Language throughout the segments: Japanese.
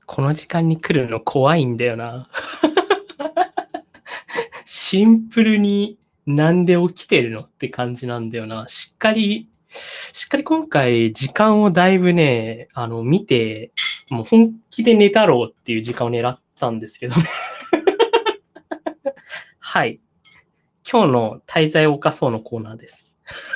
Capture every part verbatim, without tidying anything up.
この時間に来るの怖いんだよな。シンプルになんで起きてるのって感じなんだよな。しっかり、しっかり今回時間をだいぶね、あの、見て、もう本気で寝たろうっていう時間を狙ったんですけどね。はい。今日の滞在を犯そうのコーナーです。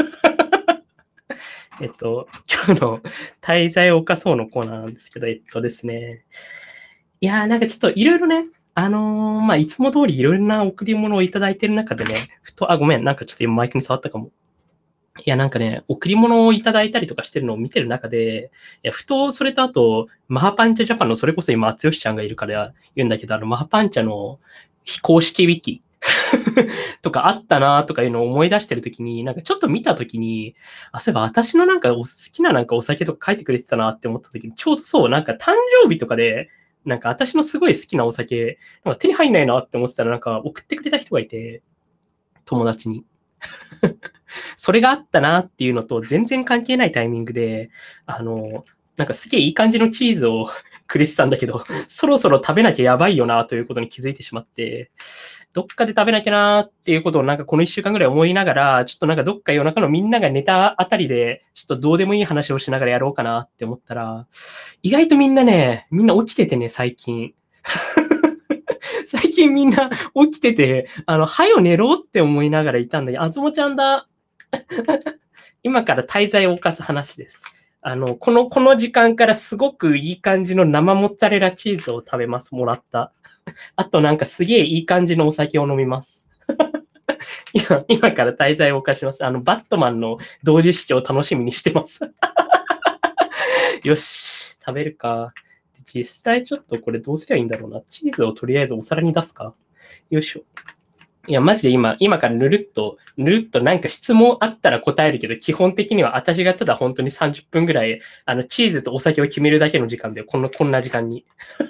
えっと、今日の滞在を犯そうのコーナーなんですけど、えっとですね。いやーなんかちょっといろいろね、あのー、まあ、いつも通りいろんな贈り物をいただいてる中でね、ふと、あ、ごめん、なんかちょっと今マイクに触ったかも。いや、なんかね、贈り物をいただいたりとかしてるのを見てる中で、いや、ふと、それとあと、マハパンチャジャパンの、それこそ今、つよしちゃんがいるから言うんだけど、あの、マハパンチャの非公式ウィキとかあったなとかいうのを思い出してるときに、なんかちょっと見たときに、あ、そういえば私のなんかお好きななんかお酒とか書いてくれてたなって思ったときに、ちょうどそう、なんか誕生日とかで、なんか私のすごい好きなお酒、なんか手に入んないなって思ってたら、なんか送ってくれた人がいて、友達に。それがあったなっていうのと、全然関係ないタイミングで、あの、なんかすげえいい感じのチーズをくれてたんだけど、そろそろ食べなきゃやばいよなということに気づいてしまって、どっかで食べなきゃなっていうことをなんかこの一週間ぐらい思いながら、ちょっとなんかどっか夜中のみんなが寝たあたりで、ちょっとどうでもいい話をしながらやろうかなって思ったら、意外とみんなね、みんな起きててね、最近。最近みんな起きてて、あの、はよ寝ろって思いながらいたんだけど、あつもちゃんだ。今から滞在を犯す話です。あの、この、この時間からすごくいい感じの生モッツァレラチーズを食べます。もらった。あとなんかすげえいい感じのお酒を飲みます。今、今から滞在を犯します。あの、バットマンの同時視聴を楽しみにしてます。よし、食べるか。実際ちょっとこれどうすりゃいいんだろうな。チーズをとりあえずお皿に出すか。よいしょ。いや、マジで今、今からぬるっと、ぬるっとなんか質問あったら答えるけど、基本的には私がただ本当にさんじゅっぷんぐらい、あの、チーズとお酒を決めるだけの時間で、この、こんな時間に。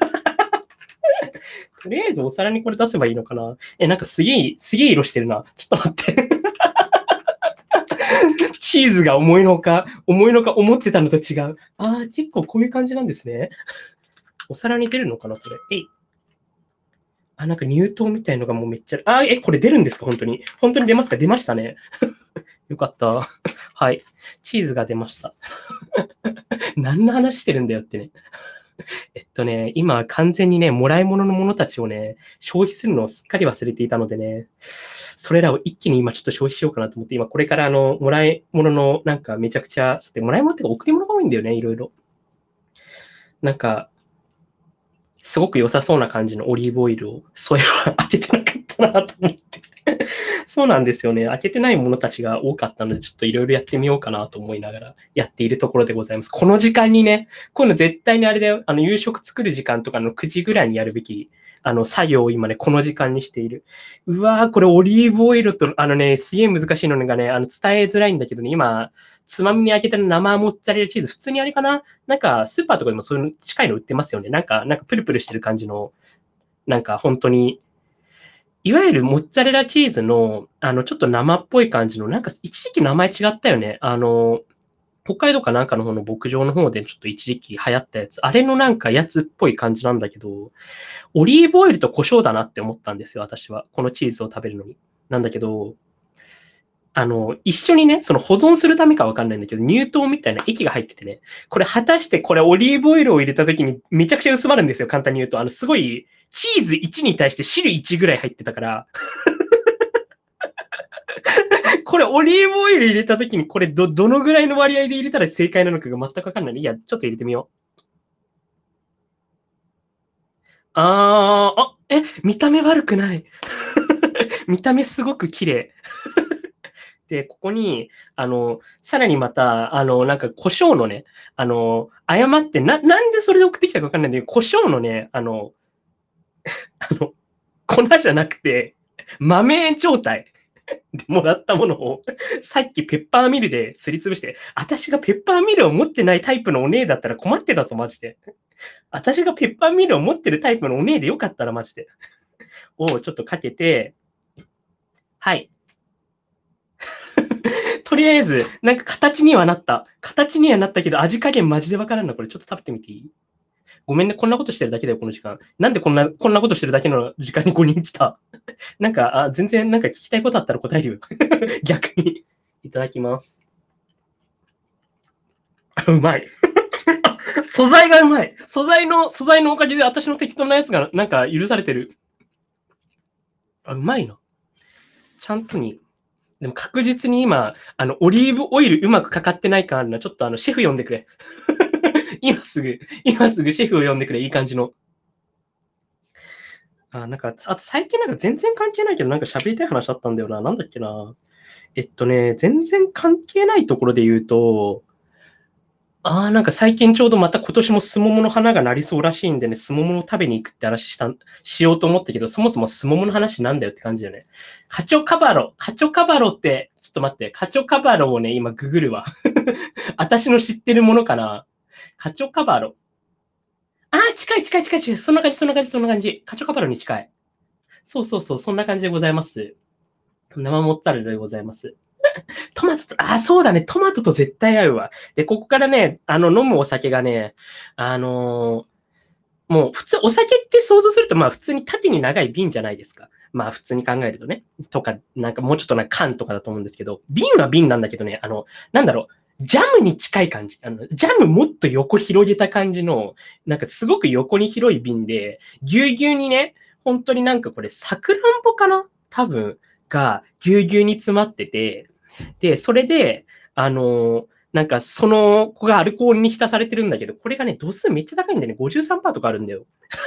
とりあえずお皿にこれ出せばいいのかな。え、なんかすげえ、すげえ色してるな。ちょっと待って。チーズが思いのほか、思いのほか思ってたのと違う。あー、結構こういう感じなんですね。お皿に出るのかな、これ。えい。あ、なんか乳糖みたいのがもうめっちゃ、あ、え、これ出るんですか本当に。本当に出ますか？出ましたね。よかった。はい。チーズが出ました。何の話してるんだよってね。えっとね、今完全にね、もらい物のものたちをね、消費するのをすっかり忘れていたのでね、それらを一気に今ちょっと消費しようかなと思って、今これからあの、もらい物のなんかめちゃくちゃ、もらい物ってか贈り物が多いんだよね、いろいろ。なんか、すごく良さそうな感じのオリーブオイルを、そういえば開けてなかったなと思って。そうなんですよね。開けてないものたちが多かったので、ちょっといろいろやってみようかなと思いながらやっているところでございます。この時間にね、こういうの絶対にあれだよ。あの、夕食作る時間とかのくじぐらいにやるべき、あの、作業を今ね、この時間にしている。うわー、これオリーブオイルと、あのね、すげえ難しいのがね、あの、伝えづらいんだけどね、今、つまみに開けた生モッツァレラチーズ、普通にあれかななんか、スーパーとかでもそういう近いの売ってますよね。なんか、なんかプルプルしてる感じの、なんか本当に、いわゆるモッツァレラチーズの、あの、ちょっと生っぽい感じの、なんか一時期名前違ったよね。あの、北海道かなんかの方の牧場の方でちょっと一時期流行ったやつ。あれのなんかやつっぽい感じなんだけど、オリーブオイルと胡椒だなって思ったんですよ、私は。このチーズを食べるのに。なんだけど、あの、一緒にね、その保存するためかわかんないんだけど、乳糖みたいな液が入っててね、これ果たしてこれオリーブオイルを入れた時にめちゃくちゃ薄まるんですよ、簡単に言うと。あの、すごい、チーズいちに対して汁いちぐらい入ってたから、これオリーブオイル入れた時にこれど、どのぐらいの割合で入れたら正解なのかが全くわかんない。いや、ちょっと入れてみよう。あー、あ、え、見た目悪くない。見た目すごく綺麗。で、ここに、あの、さらにまた、あの、なんか、胡椒のね、あの、誤って、な、なんでそれで送ってきたかわかんないんだけど、胡椒のね、あの、あの、粉じゃなくて、豆状態でもらったものを、さっきペッパーミルですりつぶして、私がペッパーミルを持ってないタイプのお姉だったら困ってたぞ、マジで。私がペッパーミルを持ってるタイプのお姉でよかったら、マジで。をちょっとかけて、はい。とりあえず、なんか形にはなった。形にはなったけど、味加減マジでわからんな。これちょっと食べてみていい？ ごめんね、こんなことしてるだけだよ、この時間。なんでこんな、こんなことしてるだけの時間にごにん来たなんか、あ、全然なんか聞きたいことあったら答えるよ。逆に。いただきます。うまい。素材がうまい。素材の、素材のおかげで私の適当なやつがなんか許されてる。あ、うまいな。ちゃんとに。でも確実に今、あの、オリーブオイルうまくかかってない感あるな。ちょっとあの、シェフ呼んでくれ。今すぐ、今すぐシェフを呼んでくれ。いい感じの。あ、なんか、あと最近なんか全然関係ないけど、なんか喋りたい話あったんだよな。なんだっけな。えっとね、全然関係ないところで言うと、ああ、なんか最近ちょうどまた今年もスモモの花がなりそうらしいんでね、スモモの食べに行くって話した、しようと思ったけど、そもそもスモモの話なんだよって感じだよね。カチョカバロ。カチョカバロって、ちょっと待って、カチョカバロをね、今ググるわ。私の知ってるものかな。カチョカバロ。ああ、近い近い近い近い。そんな感じ、そんな感じ、そんな感じ。カチョカバロに近い。そうそうそう、そんな感じでございます。生モッツァレラでございます。トマトと、あ、そうだね。トマトと絶対合うわ。で、ここからね、あの、飲むお酒がね、あのーもう普通、お酒って想像すると、まあ普通に縦に長い瓶じゃないですか。まあ普通に考えるとね。とか、なんかもうちょっとな缶とかだと思うんですけど、瓶は瓶なんだけどね、あの、なんだろう、ジャムに近い感じ。あの、ジャムもっと横広げた感じの、なんかすごく横に広い瓶で、ぎゅうぎゅうにね、本当になんかこれ、さくらんぼかな多分、がぎゅうぎゅうに詰まってて、で、それで、あの、なんかその子がアルコールに浸されてるんだけど、これがね、度数めっちゃ高いんだよね。ごじゅうさんパーセントとかあるんだよ。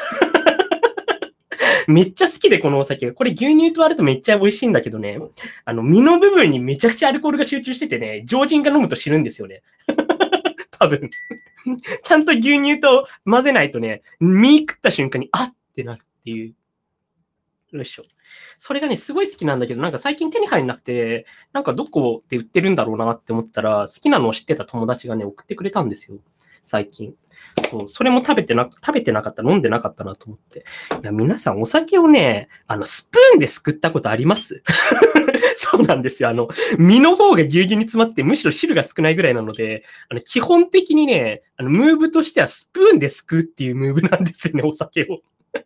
めっちゃ好きで、このお酒が。これ牛乳と割るとめっちゃ美味しいんだけどね、あの、身の部分にめちゃくちゃアルコールが集中しててね、常人が飲むと死ぬんですよね。多分。ちゃんと牛乳と混ぜないとね、身食った瞬間に、あってなるっていう。よいしょ。それがね、すごい好きなんだけど、なんか最近手に入んなくて、なんかどこで売ってるんだろうなって思ったら、好きなのを知ってた友達がね、送ってくれたんですよ。最近。そう、それも食べてな、食べてなかった、飲んでなかったなと思って。いや、皆さんお酒をね、あの、スプーンですくったことありますそうなんですよ。あの、身の方がぎゅうぎゅうに詰まって、むしろ汁が少ないぐらいなので、あの、基本的にね、あの、ムーブとしてはスプーンですくうっていうムーブなんですよね、お酒を。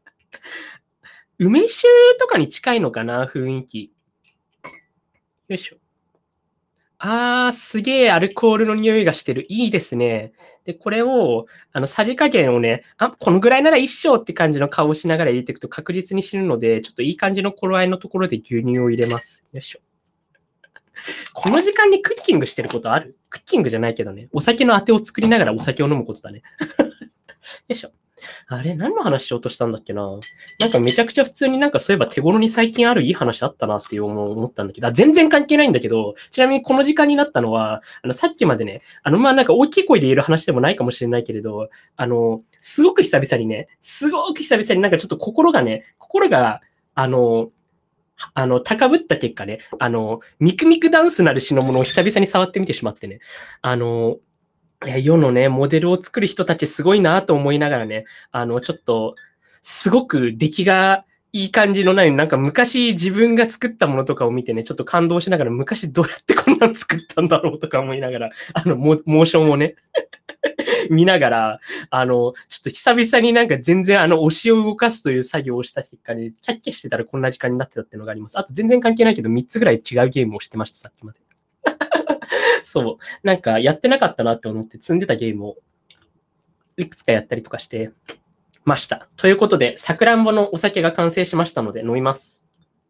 梅酒とかに近いのかな、雰囲気。よいしょ。あー、すげえアルコールの匂いがしてる。いいですね。で、これを、あの、さじ加減をね、あ、このぐらいなら一升って感じの顔をしながら入れていくと確実に死ぬので、ちょっといい感じの頃合いのところで牛乳を入れます。よいしょ。この時間にクッキングしてることある？クッキングじゃないけどね、お酒のあてを作りながらお酒を飲むことだね。よいしょ。あれ、何の話しようとしたんだっけな。なんかめちゃくちゃ普通になんかそういえば手頃に最近あるいい話あったなっていう思ったんだけど、全然関係ないんだけど、ちなみにこの時間になったのは、あの、さっきまでね、あの、まあ、なんか大きい声で言える話でもないかもしれないけれど、あの、すごく久々にね、すごく久々になんかちょっと心がね、心が、あの、あの、高ぶった結果ね、あの、ミクミクダンスなる品物を久々に触ってみてしまってね、あの、世のね、モデルを作る人たちすごいなと思いながらね、あの、ちょっと、すごく出来がいい感じのない、なんか昔自分が作ったものとかを見てね、ちょっと感動しながら、昔どうやってこんなん作ったんだろうとか思いながら、あの、モモーションをね、見ながら、あの、ちょっと久々になんか全然あの、推しを動かすという作業をした結果に、キャッキャしてたらこんな時間になってたっていうのがあります。あと全然関係ないけど、みっつぐらい違うゲームをしてました、さっきまで。そう。なんか、やってなかったなって思って積んでたゲームを、いくつかやったりとかしてました。ということで、さくらんぼのお酒が完成しましたので、飲みます。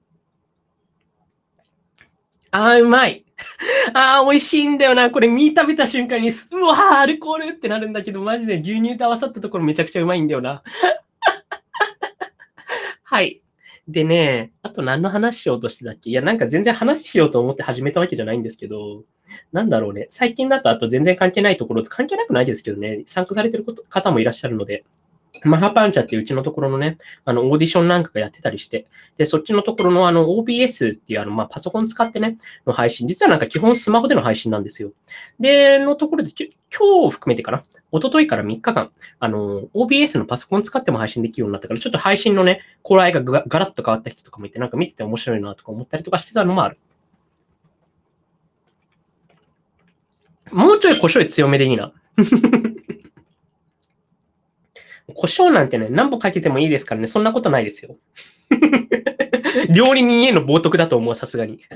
あー、うまい。あー、美味しいんだよな。これ、身食べた瞬間に、うわー、アルコールってなるんだけど、マジで牛乳と合わさったところめちゃくちゃうまいんだよな。はい。でね、あと何の話しようとしてたっけ？いや、なんか全然話しようと思って始めたわけじゃないんですけど、なんだろうね。最近だとあと全然関係ないところと関係なくないですけどね、参加されてる方もいらっしゃるので、マハパンチャっていううちのところのね、あの、オーディションなんかがやってたりして、で、そっちのところのあの、オービーエス っていうあの、まあ、パソコン使ってね、の配信、実はなんか基本スマホでの配信なんですよ。で、のところで、今日を含めてかな、一昨日からみっかかん、あの、オービーエス のパソコン使っても配信できるようになったから、ちょっと配信のね、頃合いがガガラッと変わった人とかもいて、なんか見てて面白いなとか思ったりとかしてたのもある。もうちょい胡椒強めでいいな。 胡椒なんてね、何本かけてもいいですからね、そんなことないですよ。料理人への冒涜だと思う、さすがに。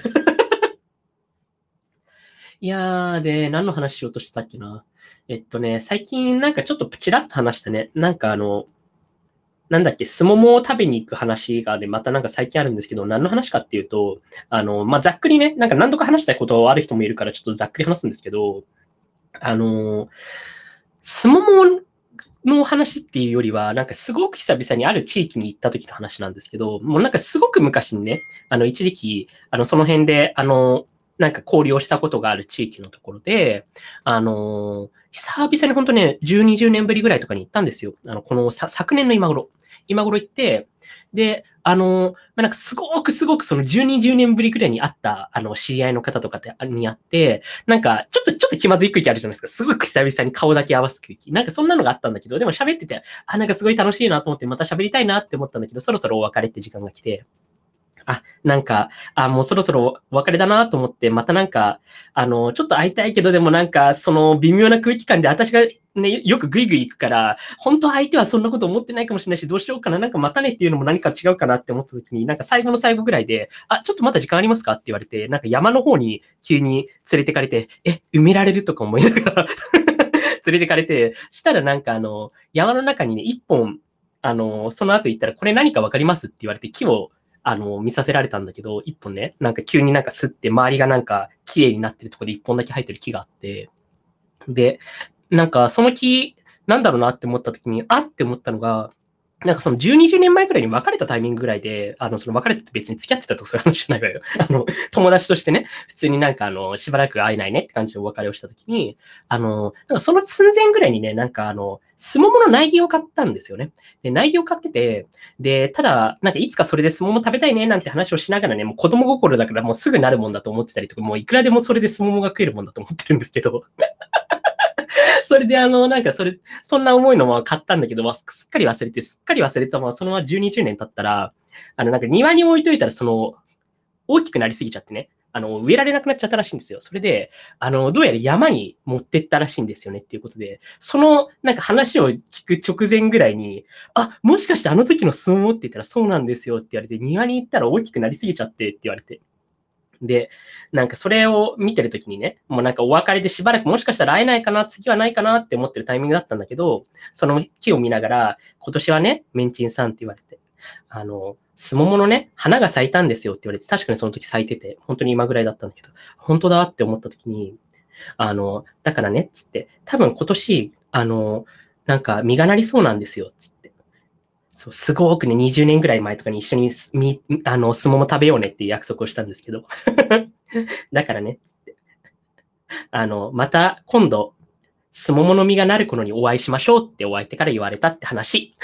いやー、で、何の話しようとしてたっけな。えっとね、最近なんかちょっとプチラッと話したね。なんかあの、なんだっけ、すももを食べに行く話がね、またなんか最近あるんですけど、何の話かっていうと、あの、まあ、ざっくりね、なんか何度か話したいことある人もいるから、ちょっとざっくり話すんですけど、あの、すももの話っていうよりは、なんかすごく久々にある地域に行った時の話なんですけど、もうなんかすごく昔にね、あの一時期、あのその辺で、あの、なんか交流をしたことがある地域のところで、あの、久々に本当ね、じゅう、にじゅうねんぶりぐらいとかに行ったんですよ。あの、このさ昨年の今頃。今頃行って、で、あの、まあ、なんかすごくすごくそのじゅう、にじゅうねんぶりぐらいに会った、あの、知り合いの方とかに会って、なんか、ちょっと、ちょっと気まずい空気あるじゃないですか。すごく久々に顔だけ合わす空気。なんかそんなのがあったんだけど、でも喋ってて、あ、なんかすごい楽しいなと思って、また喋りたいなって思ったんだけど、そろそろお別れって時間が来て、あ、なんか、あ、もうそろそろお別れだなと思って、またなんか、あの、ちょっと会いたいけど、でもなんか、その微妙な空気感で私がね、よくグイグイ行くから、本当は相手はそんなこと思ってないかもしれないし、どうしようかな、なんかまたねっていうのも何か違うかなって思った時に、なんか最後の最後ぐらいで、あ、ちょっとまだ時間ありますかって言われて、なんか山の方に急に連れてかれて、え、埋められるとか思いながら連れてかれて、したらなんかあの、山の中にね、一本、あの、その後行ったら、これ何かわかりますって言われて、木をあの、見させられたんだけど、一本ね、なんか急になんか吸って、周りがなんか綺麗になってるところで一本だけ生えてる木があって、で、なんかその木、なんだろうなって思った時に、あって思ったのが、なんかそのじゅう、にじゅうねんまえぐらいに別れたタイミングぐらいで、あの、その別れて別に付き合ってたとかそういう話じゃないわよ。あの、友達としてね、普通になんかあの、しばらく会えないねって感じでお別れをしたときに、あの、なんかその寸前ぐらいにね、なんかあの、スモモの苗木を買ったんですよね。で、苗木を買ってて、で、ただ、なんかいつかそれでスモモ食べたいねなんて話をしながらね、もう子供心だからもうすぐなるもんだと思ってたりとか、もういくらでもそれでスモモが食えるもんだと思ってるんですけど、それであの、なんかそれ、そんな重いのも買ったんだけど、すっかり忘れて、すっかり忘れたまま、そのままじゅう、にじゅうねん経ったら、あの、なんか庭に置いといたら、その、大きくなりすぎちゃってね、あの、植えられなくなっちゃったらしいんですよ。それで、あの、どうやら山に持ってったらしいんですよねっていうことで、その、なんか話を聞く直前ぐらいに、あ、もしかしてあの時のスモモって言ったらそうなんですよって言われて、庭に行ったら大きくなりすぎちゃってって言われて、で、なんかそれを見てるときにね、もうなんかお別れでしばらくもしかしたら会えないかな、次はないかなって思ってるタイミングだったんだけど、その木を見ながら、今年はね、メンチンさんって言われて、あの、スモモのね、花が咲いたんですよって言われて、確かにその時咲いてて、本当に今ぐらいだったんだけど、本当だって思った時に、あの、だからね、つって、多分今年、あの、なんか実がなりそうなんですよ、つって。そう、すごくね、にじゅうねんぐらい前とかに一緒にみ、あの、スモモ食べようねっていう約束をしたんですけど。だからね、あの、また今度、すももの実がなる頃にお会いしましょうってお相手から言われたって話。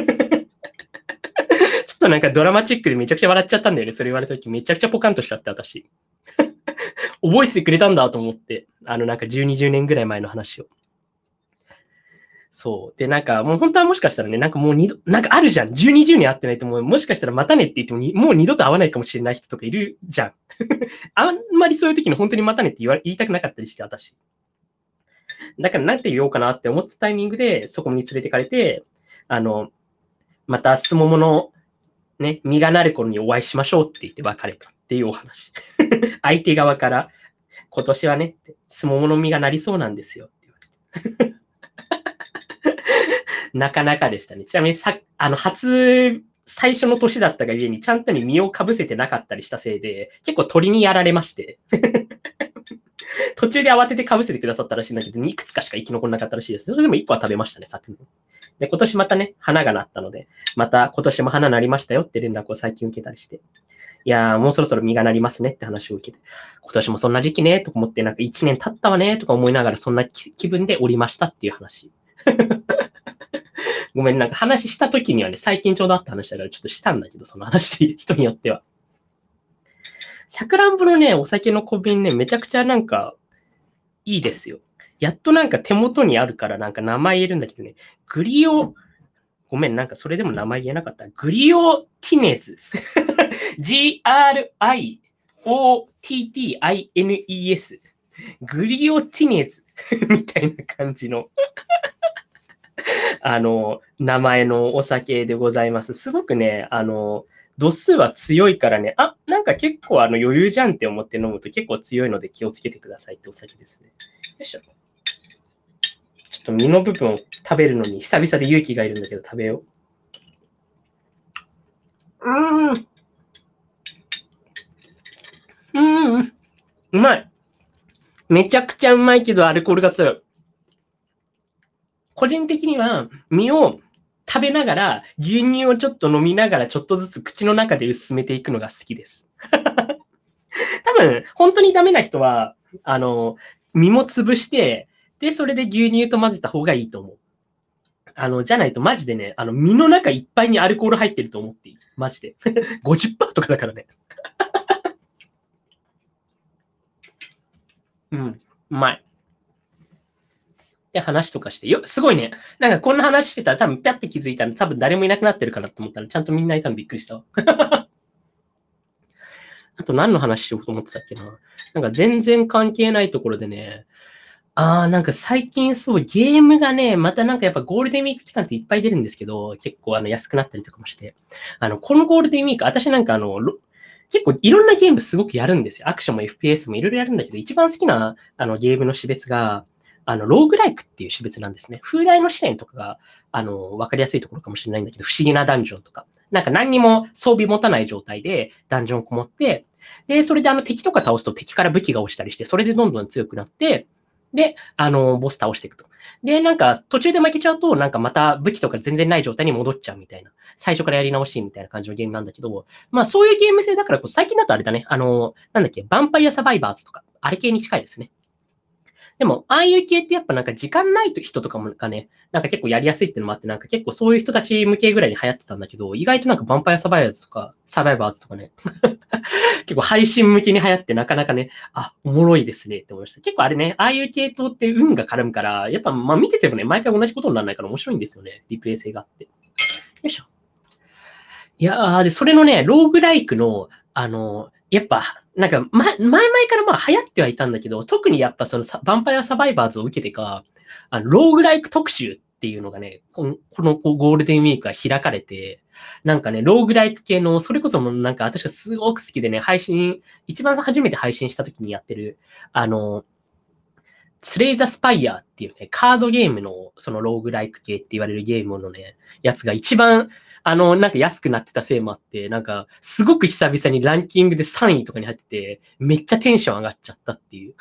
ちょっとなんかドラマチックでめちゃくちゃ笑っちゃったんだよね。それ言われた時めちゃくちゃポカンとしちゃって私。覚えててくれたんだと思って。あのなんかじゅう、にじゅうねんぐらい前の話を。そう。で、なんかもう本当はもしかしたらね、なんかもう二度、なんかあるじゃん。じゅう、にじゅうねん会ってないともう、もしかしたらまたねって言っても、もう二度と会わないかもしれない人とかいるじゃん。あんまりそういう時に本当にまたねって言わ言いたくなかったりして、私。だからなんて言おうかなって思ったタイミングで、そこに連れてかれて、あの、またすもものね、実がなる頃にお会いしましょうって言って別れたっていうお話。相手側から、今年はね、すももの実がなりそうなんですよって言われて。なかなかでしたね。ちなみにさ、あの、初、最初の年だったがゆえに、ちゃんとに実をかぶせてなかったりしたせいで、結構鳥にやられまして、途中で慌ててかぶせてくださったらしいんだけど、いくつかしか生き残らなかったらしいです。それでもいっこは食べましたね、昨年。で、今年またね、花がなったので、また今年も花なりましたよって連絡を最近受けたりして、いやー、もうそろそろ実がなりますねって話を受けて、今年もそんな時期ね、とか思って、なんかいちねん経ったわね、とか思いながら、そんな気分でおりましたっていう話。ごめん、なんか話した時にはね、最近ちょうどあった話だからちょっとしたんだけど、その話、人によっては。さくらんぼのね、お酒の小瓶ね、めちゃくちゃなんか、いいですよ。やっとなんか手元にあるからなんか名前言えるんだけどね、グリオ、ごめん、なんかそれでも名前言えなかった。グリオティネズ。ジーアールアイオーティーティーアイエヌイーエス。グリオティネズみたいな感じのあの、名前のお酒でございます。すごくね、あの、度数は強いからね、あ、なんか結構あの余裕じゃんって思って飲むと結構強いので気をつけてくださいってお酒ですね。よいしょ。ちょっと身の部分を食べるのに久々で勇気がいるんだけど食べよう。うーん。うーん。うまい。めちゃくちゃうまいけどアルコールが強い。個人的には身を食べながら牛乳をちょっと飲みながらちょっとずつ口の中で薄めていくのが好きです。多分、本当にダメな人は、あの、身も潰して、で、それで牛乳と混ぜた方がいいと思う。あの、じゃないとマジでね、あの、身の中いっぱいにアルコール入ってると思っていい。マジで。ごじゅっパーセント とかだからね。うん。うまい。で、話とかして。よ、すごいね。なんかこんな話してたら多分ピャって気づいたら多分誰もいなくなってるかなと思ったらちゃんとみんないたのびっくりしたわ。あと何の話しようと思ってたっけな。なんか全然関係ないところでね、ああ、なんか最近そう、ゲームがね、またなんかやっぱゴールデンウィーク期間っていっぱい出るんですけど、結構あの安くなったりとかもして。あの、このゴールデンウィーク、私なんかあの、結構いろんなゲームすごくやるんですよ。アクションも エフピーエス もいろいろやるんだけど、一番好きなあのゲームの種別が、あの、ローグライクっていう種別なんですね。風来の試練とかが、あの、わかりやすいところかもしれないんだけど、不思議なダンジョンとか。なんか何にも装備持たない状態でダンジョンこもって、で、それであの敵とか倒すと敵から武器が落ちたりして、それでどんどん強くなって、で、あの、ボス倒していくと。で、なんか、途中で負けちゃうと、なんかまた武器とか全然ない状態に戻っちゃうみたいな。最初からやり直しみたいな感じのゲームなんだけど、まあそういうゲーム性だからこう、最近だとあれだね、あの、なんだっけ、ヴァンパイアサバイバーズとか、あれ系に近いですね。でも、ああいう系ってやっぱなんか時間ない人とかもがね、なんか結構やりやすいっていうのもあって、なんか結構そういう人たち向けぐらいに流行ってたんだけど、意外となんかヴァンパイアサバイバーズとか、サバイバーズとかね、結構配信向けに流行ってなかなかね、あ、おもろいですねって思いました。結構あれね、ああいう系統って運が絡むから、やっぱまあ見ててもね、毎回同じことにならないから面白いんですよね。リプレイ性があって。よいしょ。いやー、で、それのね、ローグライクの、あの、やっぱ、なんか、ま、前々からまあ流行ってはいたんだけど、特にやっぱそのヴァンパイアサバイバーズを受けてか、あの、ローグライク特集っていうのがね、このこのゴールデンウィークが開かれて、なんかね、ローグライク系の、それこそもなんか私がすごく好きでね、配信、一番初めて配信した時にやってる、あの、スレイザスパイアっていうね、カードゲームのそのローグライク系って言われるゲームのね、やつが一番、あの、なんか安くなってたせいもあって、なんか、すごく久々にランキングでさんいとかに入ってて、めっちゃテンション上がっちゃったっていう。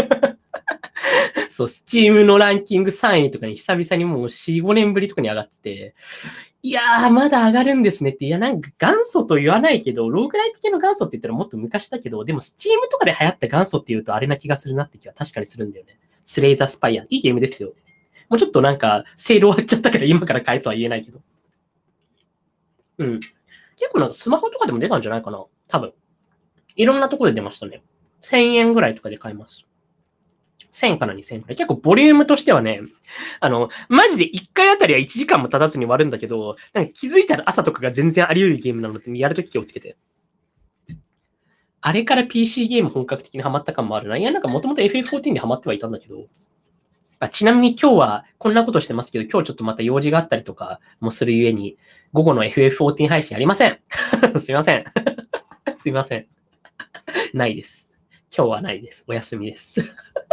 そう、スチームのランキングさんいとかに久々にもうよん、ごねんぶりとかに上がってて、いやー、まだ上がるんですねって。いや、なんか元祖と言わないけど、ローグライク系の元祖って言ったらもっと昔だけど、でもスチームとかで流行った元祖って言うとあれな気がするなって気は確かにするんだよね。スレイザースパイア。いいゲームですよ。もうちょっとなんか、セール終わっちゃったから今から買えとは言えないけど。うん。結構なんかスマホとかでも出たんじゃないかな多分。いろんなところで出ましたね。せんえんぐらいとかで買えます。せんからにせんくらい。結構ボリュームとしてはね、あの、マジでいっかいあたりはいちじかんも経たずに終わるんだけど、なんか気づいたら朝とかが全然あり得るゲームなので、やるとき気をつけて。あれから ピーシー ゲーム本格的にハマった感もあるな。いや、なんかもともと エフエフフォーティーン でハマってはいたんだけど、あちなみに今日はこんなことしてますけど、今日ちょっとまた用事があったりとかもするゆえに、午後の エフエフフォーティーン 配信ありません。すいません。すいません。ないです。今日はないです。お休みです。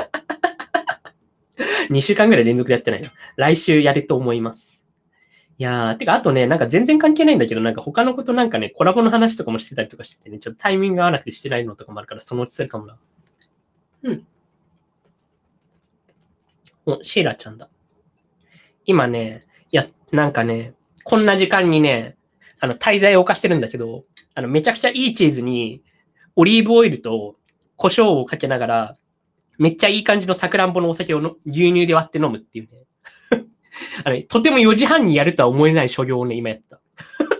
にしゅうかんぐらい連続でやってないな。来週やると思います。いやー、てか、あとね、なんか全然関係ないんだけど、なんか他のことなんかね、コラボの話とかもしてたりとかしててね、ちょっとタイミングが合わなくてしてないのとかもあるから、そのうちするかもな。うん。お、シーラちゃんだ。今ね、いや、なんかね、こんな時間にね、あの、滞在を犯してるんだけど、あの、めちゃくちゃいいチーズに、オリーブオイルと胡椒をかけながら、めっちゃいい感じのさくらんぼのお酒をの牛乳で割って飲むっていうね。あの、とてもよじはんにやるとは思えない所業をね、今やった。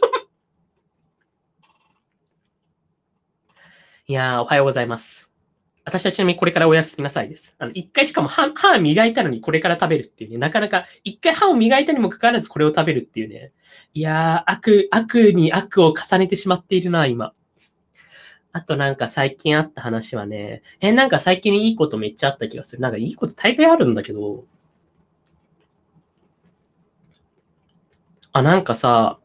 いやー、おはようございます。私はちなみにこれからおやすみなさいです。あの、一回しかも歯、歯磨いたのにこれから食べるっていうね、なかなか、一回歯を磨いたにもかかわらずこれを食べるっていうね。いやー、悪、悪に悪を重ねてしまっているな、今。あとなんか最近あった話はね、え、なんか最近いいことめっちゃあった気がする。なんかいいこと大概あるんだけど、 あ、なんかさ、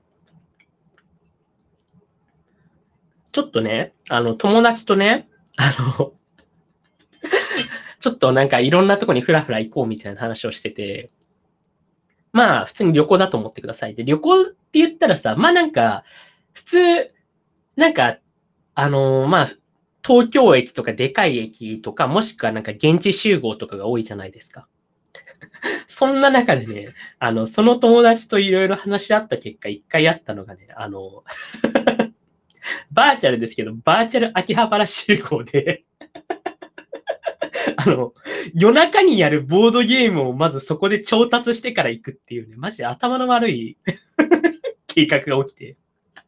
ちょっとね、あの、友達とね、あの、ちょっとなんかいろんなとこにふらふら行こうみたいな話をしてて、まあ、普通に旅行だと思ってください。で、旅行って言ったらさ、まあなんか、普通、なんか、あのーまあ、東京駅とかでかい駅とか、もしくはなんか現地集合とかが多いじゃないですか。そんな中でね、あの、その友達といろいろ話し合った結果、一回あったのがね、あの、バーチャルですけど、バーチャル秋葉原集合で、あの、夜中にやるボードゲームをまずそこで調達してから行くっていうね、マジで頭の悪い計画が起きて、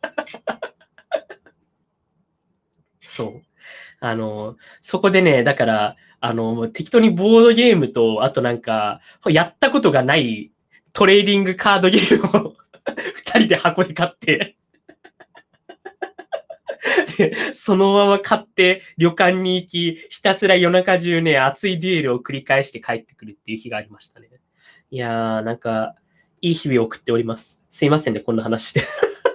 そう。あの、そこでね、だから、あの、適当にボードゲームと、あとなんか、やったことがないトレーディングカードゲームを二人で箱で買って、で、そのまま買って旅館に行き、ひたすら夜中中ね、熱いデュエルを繰り返して帰ってくるっていう日がありましたね。いやー、なんか、いい日々を送っております。すいませんね、こんな話して。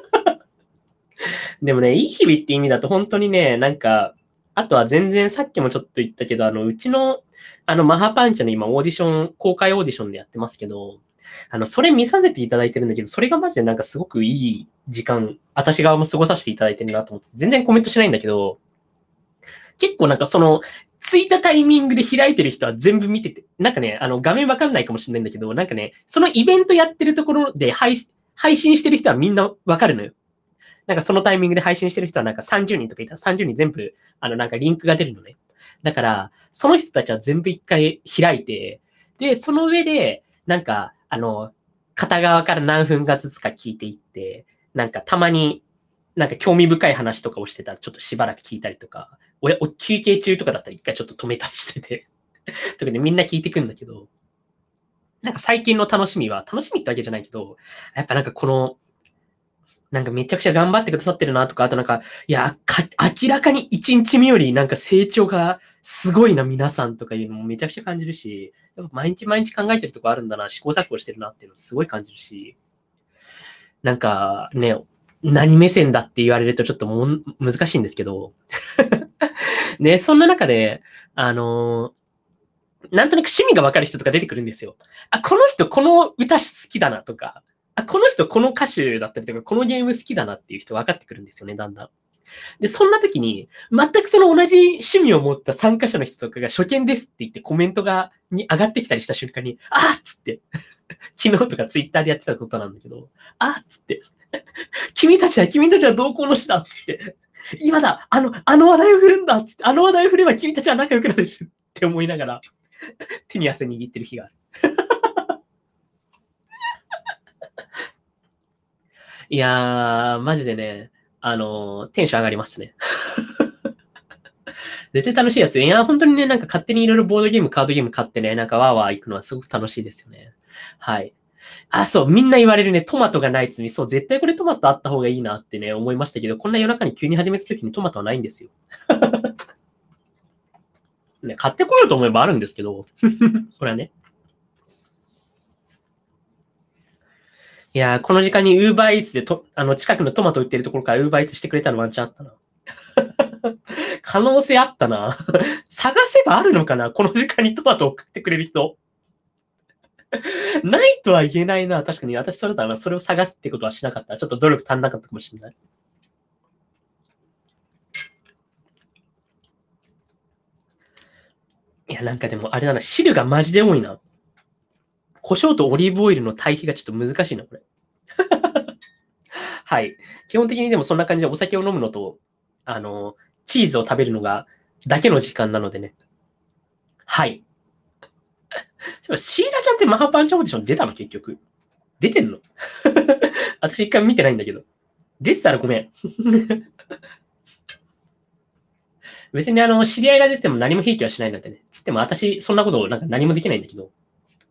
でもね、いい日々って意味だと本当にね、なんか、あとは全然さっきもちょっと言ったけど、あの、うちの、あの、マハパンチャの今オーディション、公開オーディションでやってますけど、あの、それ見させていただいてるんだけど、それがマジでなんかすごくいい時間、私側も過ごさせていただいてるなと思って、全然コメントしないんだけど、結構なんかその、ついたタイミングで開いてる人は全部見てて、なんかね、あの、画面わかんないかもしれないんだけど、なんかね、そのイベントやってるところで配配信してる人はみんなわかるのよ。なんかそのタイミングで配信してる人はなんかさんじゅうにんとかいたらさんじゅうにん全部、あのなんかリンクが出るのね。だから、その人たちは全部一回開いて、で、その上で、なんか、あの、片側から何分かずつか聞いていって、なんかたまに、なんか興味深い話とかをしてたらちょっとしばらく聞いたりとか、おやお休憩中とかだったら一回ちょっと止めたりしてて、とかでみんな聞いてくんだけど、なんか最近の楽しみは、楽しみってわけじゃないけど、やっぱなんかこの、なんかめちゃくちゃ頑張ってくださってるなとか、あとなんか、いや、か明らかに一日目よりなんか成長がすごいな、皆さんとかいうのもめちゃくちゃ感じるし、やっぱ毎日毎日考えてるとこあるんだな、試行錯誤してるなっていうのすごい感じるし、なんかね、何目線だって言われるとちょっともん難しいんですけど、ね、そんな中で、あのなんとなく趣味がわかる人とか出てくるんですよ。あ、この人この歌好きだなとか、あ、この人この歌手だったりとか、このゲーム好きだなっていう人分かってくるんですよね、だんだん。で、そんな時に、全くその同じ趣味を持った参加者の人とかが初見ですって言ってコメントが、に上がってきたりした瞬間に、あーっつって、昨日とかツイッターでやってたことなんだけど、あーっつって、君たちは、君たちは同行の死だっつって、今だあの、あの話題を振るんだっつって、あの話題を振れば君たちは仲良くなるって思いながら、手に汗握ってる日がある。いやー、マジでね、あのーテンション上がりますね。絶対楽しいやつ。いや、本当にね、なんか勝手にいろいろボードゲーム、カードゲーム買ってね、なんかワーワー行くのはすごく楽しいですよね。はい。あ、そう、みんな言われるね、トマトがない罪。そう、絶対これトマトあった方がいいなってね、思いましたけど、こんな夜中に急に始めた時にトマトはないんですよ。ね、買ってこようと思えばあるんですけど、それはね。いやー、この時間に Uber Eats でと、あの、近くのトマト売ってるところから Uber Eats してくれたのワンチャンあったな。可能性あったな。探せばあるのかなこの時間にトマト送ってくれる人。ないとは言えないな。確かに私それだな。それを探すってことはしなかった。ちょっと努力足んなかったかもしれない。いや、なんかでもあれだな。汁がマジで多いな。胡椒とオリーブオイルの対比がちょっと難しいな、これ。はい。基本的にでもそんな感じでお酒を飲むのと、あの、チーズを食べるのが、だけの時間なのでね。はい。シーラちゃんってマハパンチオーディション出たの結局。出てんの私一回も見てないんだけど。出てたらごめん。別にあの、知り合いが出ても何もひいきはしないんだってね。つっても私、そんなことなんか何もできないんだけど。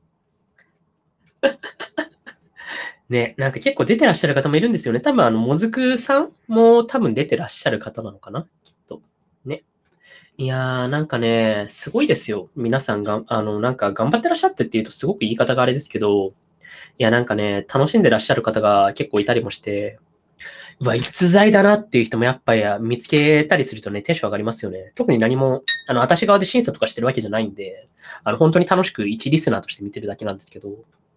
ね、なんか結構出てらっしゃる方もいるんですよね。多分あの、もずくさんも多分出てらっしゃる方なのかなきっと。ね。いやー、なんかね、すごいですよ。皆さんが、あの、なんか頑張ってらっしゃってっていうとすごく言い方があれですけど、 いや、なんかね、楽しんでらっしゃる方が結構いたりもして、うわ、逸材だなっていう人もやっぱり見つけたりするとね、テンション上がりますよね。特に何も、あの、私側で審査とかしてるわけじゃないんで、あの、本当に楽しく一リスナーとして見てるだけなんですけど、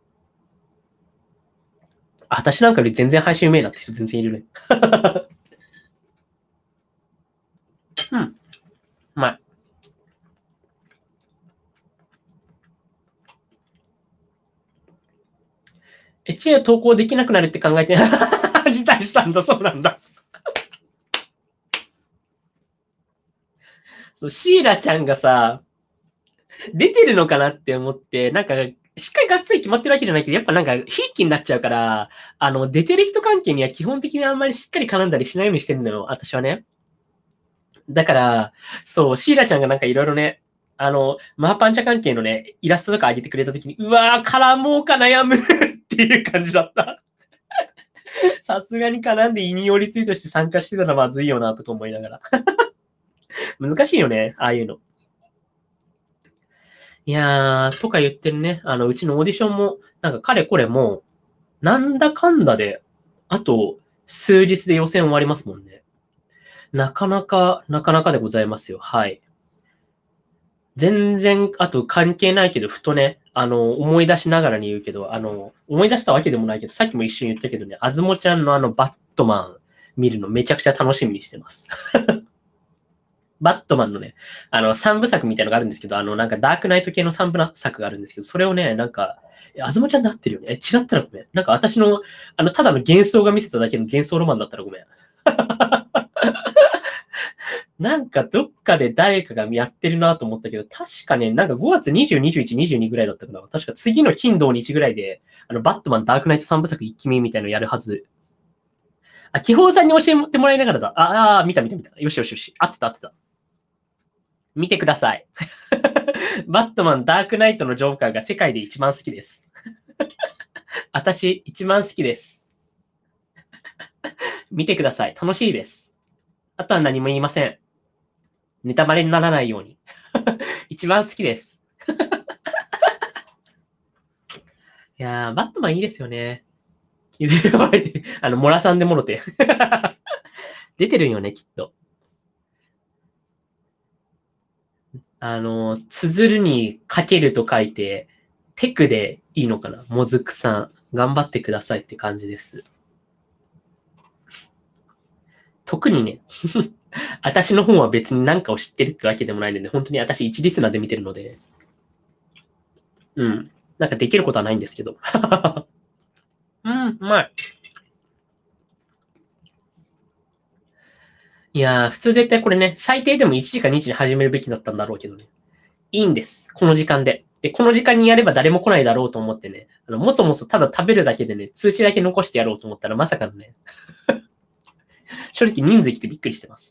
私なんかより全然配信うめえなって人全然いるね。うん。うまい。え、知恵投稿できなくなるって考えて、辞退したんだ、そうなんだ。そう、シーラちゃんがさ、出てるのかなって思って、なんか、しっかりがっつり決まってるわけじゃないけど、やっぱなんか、ひいきになっちゃうから、あの、出てる人関係には基本的にあんまりしっかり絡んだりしないようにしてるのよ、私はね。だから、そう、シーラちゃんがなんかいろいろね、あの、マーパンチャ関係のね、イラストとか上げてくれたときに、うわー、絡もうか悩むっていう感じだった。さすがに絡んで引用リツイートして参加してたらまずいよな、とか思いながら。難しいよね、ああいうの。いやー、とか言ってるね、あの、うちのオーディションも、なんか彼これもう、なんだかんだで、あと数日で予選終わりますもんね。なかなか、なかなかでございますよ。はい。全然、あと関係ないけど、ふとね、あの、思い出しながらに言うけど、あの、思い出したわけでもないけど、さっきも一瞬言ったけどね、あずもちゃんのあのバットマン見るのめちゃくちゃ楽しみにしてます。バットマンのね、あの、三部作みたいなのがあるんですけど、あの、なんかダークナイト系の三部作があるんですけど、それをね、なんか、あずもちゃんで合ってるよね。え、違ったらごめん。なんか私の、あの、ただの幻想が見せただけの幻想ロマンだったらごめん。なんかどっかで誰かがやってるなと思ったけど、確かね、なんかごがつにじゅう、にじゅういち、にじゅうにぐらいだったかな。確か次の金土日ぐらいで、あの、バットマンダークナイト三部作一気見みたいなのやるはず。あ、基本さんに教えてもらいながらだ。ああ、見た見た見た。よしよしよし。合ってた合ってた。見てください。バットマンダークナイトのジョーカーが世界で一番好きです。私、一番好きです。見てください。楽しいです。あとは何も言いません。ネタバレにならないように。一番好きです。いやー、バットマンいいですよね。あの、モラさんでもろて。出てるんよね、きっと。あの、綴るにかけると書いて、テクでいいのかな。もずくさん。頑張ってくださいって感じです。特にね、私の本は別に何かを知ってるってわけでもないので、本当に私一リスナーで見てるので、うん。なんかできることはないんですけど。うん、うまい。いやー、普通絶対これね、最低でもいちじかにじに始めるべきだったんだろうけどね。いいんです。この時間で。で、この時間にやれば誰も来ないだろうと思ってね、あの、もそもそただ食べるだけでね、通知だけ残してやろうと思ったらまさかのね、正直人数来てびっくりしてます。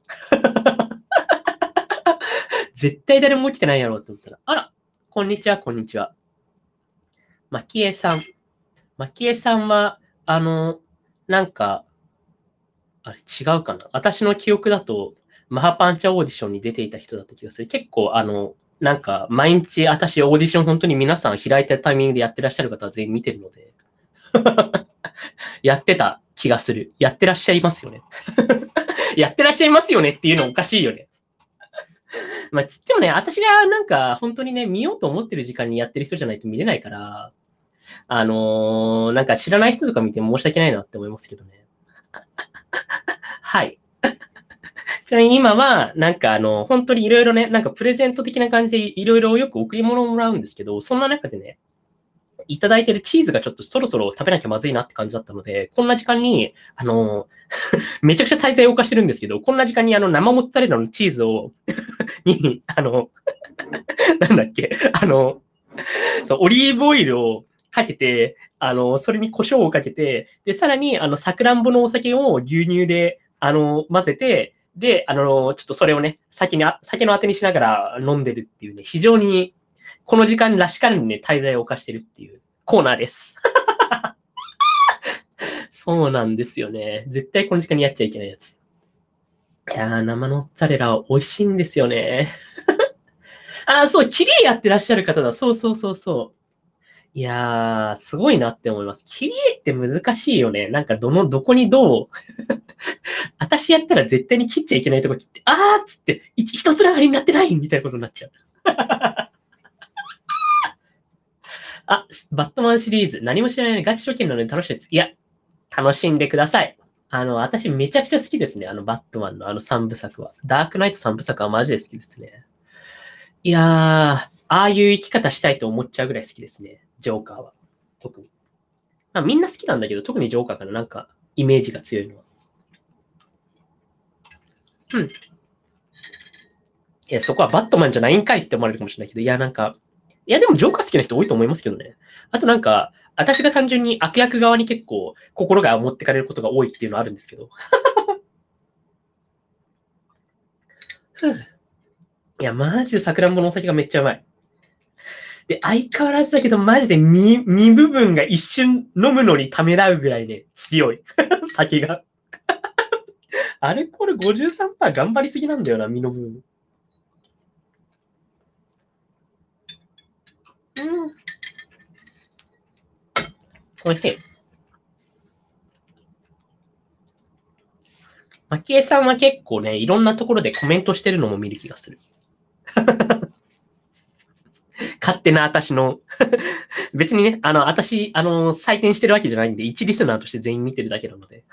絶対誰も来てないやろうと思ったら、あら、こんにちは、こんにちは。まきえさん。まきえさんは、あの、なんか、あれ違うかな。私の記憶だと、マハパンチャオーディションに出ていた人だった気がする。結構、あの、なんか、毎日、私、オーディション本当に皆さん開いたタイミングでやってらっしゃる方は全員見てるので、やってた気がする。やってらっしゃいますよね。やってらっしゃいますよねっていうのおかしいよね。まあ、つってもね、私がなんか、本当にね、見ようと思ってる時間にやってる人じゃないと見れないから、あのーなんか知らない人とか見て申し訳ないなって思いますけどね。はい。ちなみに今は、なんかあの、本当にいろいろね、なんかプレゼント的な感じでいろいろよく贈り物をもらうんですけど、そんな中でね、いただいてるチーズがちょっとそろそろ食べなきゃまずいなって感じだったので、こんな時間に、あの、めちゃくちゃ滞在を犯してるんですけど、こんな時間にあの生モッツァレラのチーズをに、あの、なんだっけ、あの、そう、オリーブオイルをかけて、あの、それに胡椒をかけて、で、さらに、あの、さくらんぼのお酒を牛乳で、あの、混ぜて、で、あの、ちょっとそれをね、酒に、酒のあてにしながら飲んでるっていうね、非常に、この時間らしからぬね、滞在を犯してるっていうコーナーです。そうなんですよね。絶対この時間にやっちゃいけないやつ。いやー、生モッツァレラ美味しいんですよね。あー、そう、綺麗やってらっしゃる方だ。そうそうそうそう。 いやー、すごいなって思います。切り絵って難しいよね。なんかどの、どこにどう私やったら絶対に切っちゃいけないとこ切って、あーっつって、一一つながりになってないみたいなことになっちゃう。あ、バットマンシリーズ、何も知らないガチ初見なのに楽しいです。いや、楽しんでください。あの、私めちゃくちゃ好きですね。あの、バットマンのあの三部作は。ダークナイト三部作はマジで好きですね。いやー、ああいう生き方したいと思っちゃうぐらい好きですね。ジョーカーは。特に。まあ、みんな好きなんだけど、特にジョーカーかな。なんか、イメージが強いのは。うん。いや、そこはバットマンじゃないんかいって思われるかもしれないけど、いや、なんか、いや、でもジョーカー好きな人多いと思いますけどね。あとなんか、私が単純に悪役側に結構心が持ってかれることが多いっていうのはあるんですけど。いや、マジで桜んぼのお酒がめっちゃうまい。で、相変わらずだけど、マジで身、身部分が一瞬飲むのにためらうぐらいね、強い。酒が。アルコール ごじゅうさんパーセント 頑張りすぎなんだよな、身の部分。うん。おいしい。マキエさんは結構ね、いろんなところでコメントしてるのも見る気がする。勝手な私の別にね、あの、私、あの、採点してるわけじゃないんで、一リスナーとして全員見てるだけなので。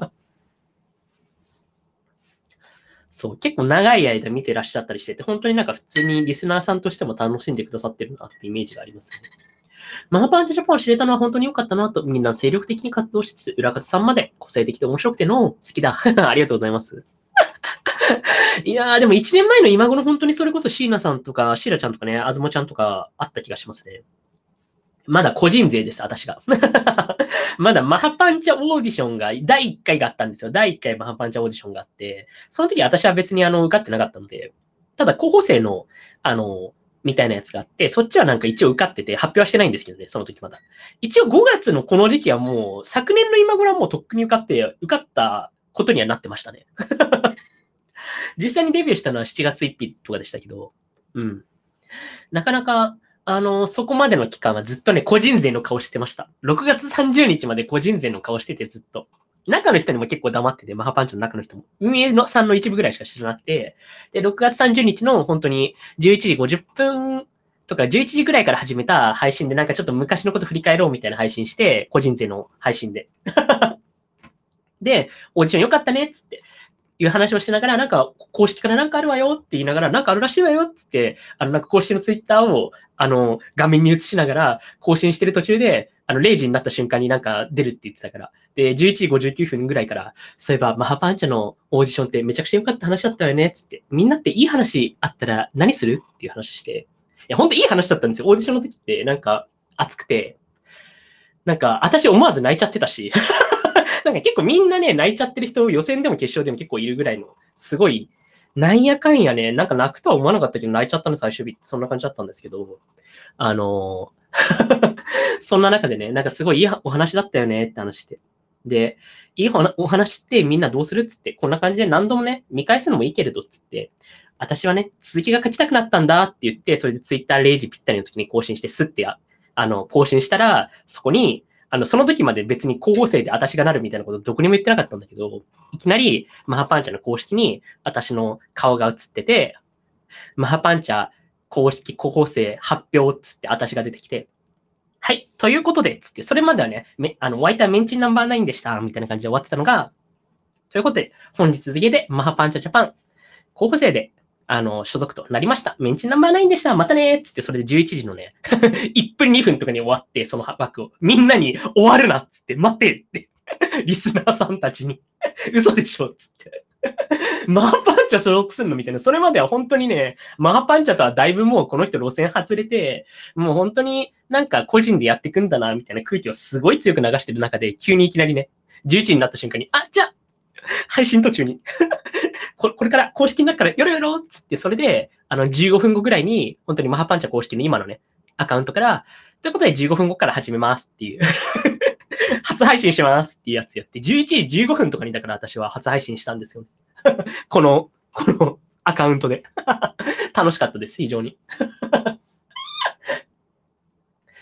そう、結構長い間見てらっしゃったりしてて、本当になんか普通にリスナーさんとしても楽しんでくださってるなってイメージがありますね。マハパンチジャパンを知れたのは本当に良かったなと、みんな精力的に活動しつつ、裏方さんまで個性的で面白くての好きだ。ありがとうございます。いやー、でもいちねんまえの今頃本当にそれこそ椎名さんとか、シーラちゃんとかね、あずもちゃんとかあった気がしますね。まだ個人勢です、私が。まだマハパンチャオーディションが、だいいっかいがあったんですよ。だいいっかいマハパンチャオーディションがあって、その時私は別にあの、受かってなかったので、ただ候補生の、あの、みたいなやつがあって、そっちはなんか一応受かってて、発表はしてないんですけどね、その時まだ。一応ごがつのこの時期はもう、昨年の今頃はもうとっくに受かって、受かったことにはなってましたね。実際にデビューしたのはしちがつついたちとかでしたけど、うん。なかなか、あの、そこまでの期間はずっとね、個人勢の顔してました。ろくがつさんじゅうにちまで個人勢の顔しててずっと。中の人にも結構黙ってて、マハパンチの中の人も。運営のさんの一部ぐらいしか知らなくて、で、ろくがつさんじゅうにちの本当にじゅういちじごじゅっぷんとかじゅういちじぐらいから始めた配信でなんかちょっと昔のこと振り返ろうみたいな配信して、個人勢の配信で。で、オーディション良かったねっつって。いう話をしながら、なんか、公式からなんかあるわよって言いながら、なんかあるらしいわよって言って、あの、なんか公式のツイッターを、あの、画面に映しながら、更新してる途中で、あの、れいじになった瞬間になんか出るって言ってたから。で、じゅういちじごじゅうきゅうふんぐらいから、そういえば、マハパンチャのオーディションってめちゃくちゃ良かった話だったよね、つって。みんなっていい話あったら何するっていう話して。いや、ほんといい話だったんですよ。オーディションの時って、なんか、熱くて、なんか、私思わず泣いちゃってたし。なんか結構みんなね、泣いちゃってる人、予選でも決勝でも結構いるぐらいの、すごい、なんやかんやね、なんか泣くとは思わなかったけど、泣いちゃったの最終日ってそんな感じだったんですけど、あのーそんな中でね、なんかすごいいいお話だったよねって話して。で、いいお話ってみんなどうするっつって、こんな感じで何度もね、見返すのもいいけれどっつって、私はね、続きが書きたくなったんだって言って、それでツイッターれいじぴったりの時に更新して、スッてあの、更新したら、そこに、あの、その時まで別に候補生で私がなるみたいなことどこにも言ってなかったんだけど、いきなりマハパンチャの公式に私の顔が映ってて、マハパンチャ公式候補生発表っつって私が出てきて、はい、ということで、つって、それまではね、めあの、ワイターメンチンナンバーナインでした、みたいな感じで終わってたのが、ということで、本日付でマハパンチャジャパン候補生であの、所属となりました。メンチナンバーナインでした。またねーっつって、それでじゅういちじのね、いっぷんにふんとかに終わって、その枠を。みんなに終わるなっつって、待ってって。リスナーさんたちに。嘘でしょっつって。マハパンチャ所属するのみたいな。それまでは本当にね、マハパンチャとはだいぶもうこの人路線外れて、もう本当になんか個人でやっていくんだな、みたいな空気をすごい強く流してる中で、急にいきなりね、じゅういちじになった瞬間に、あ、じゃあ、配信途中にこれから公式になるからよろよろっつって、それで、あの、じゅうごふんごぐらいに、本当にマハパンチャ公式の今のね、アカウントから、ということでじゅうごふんごから始めますっていう初配信しますっていうやつやって、じゅういちじじゅうごふんとかにだから私は初配信したんですよ。この、このアカウントで。楽しかったです、非常に。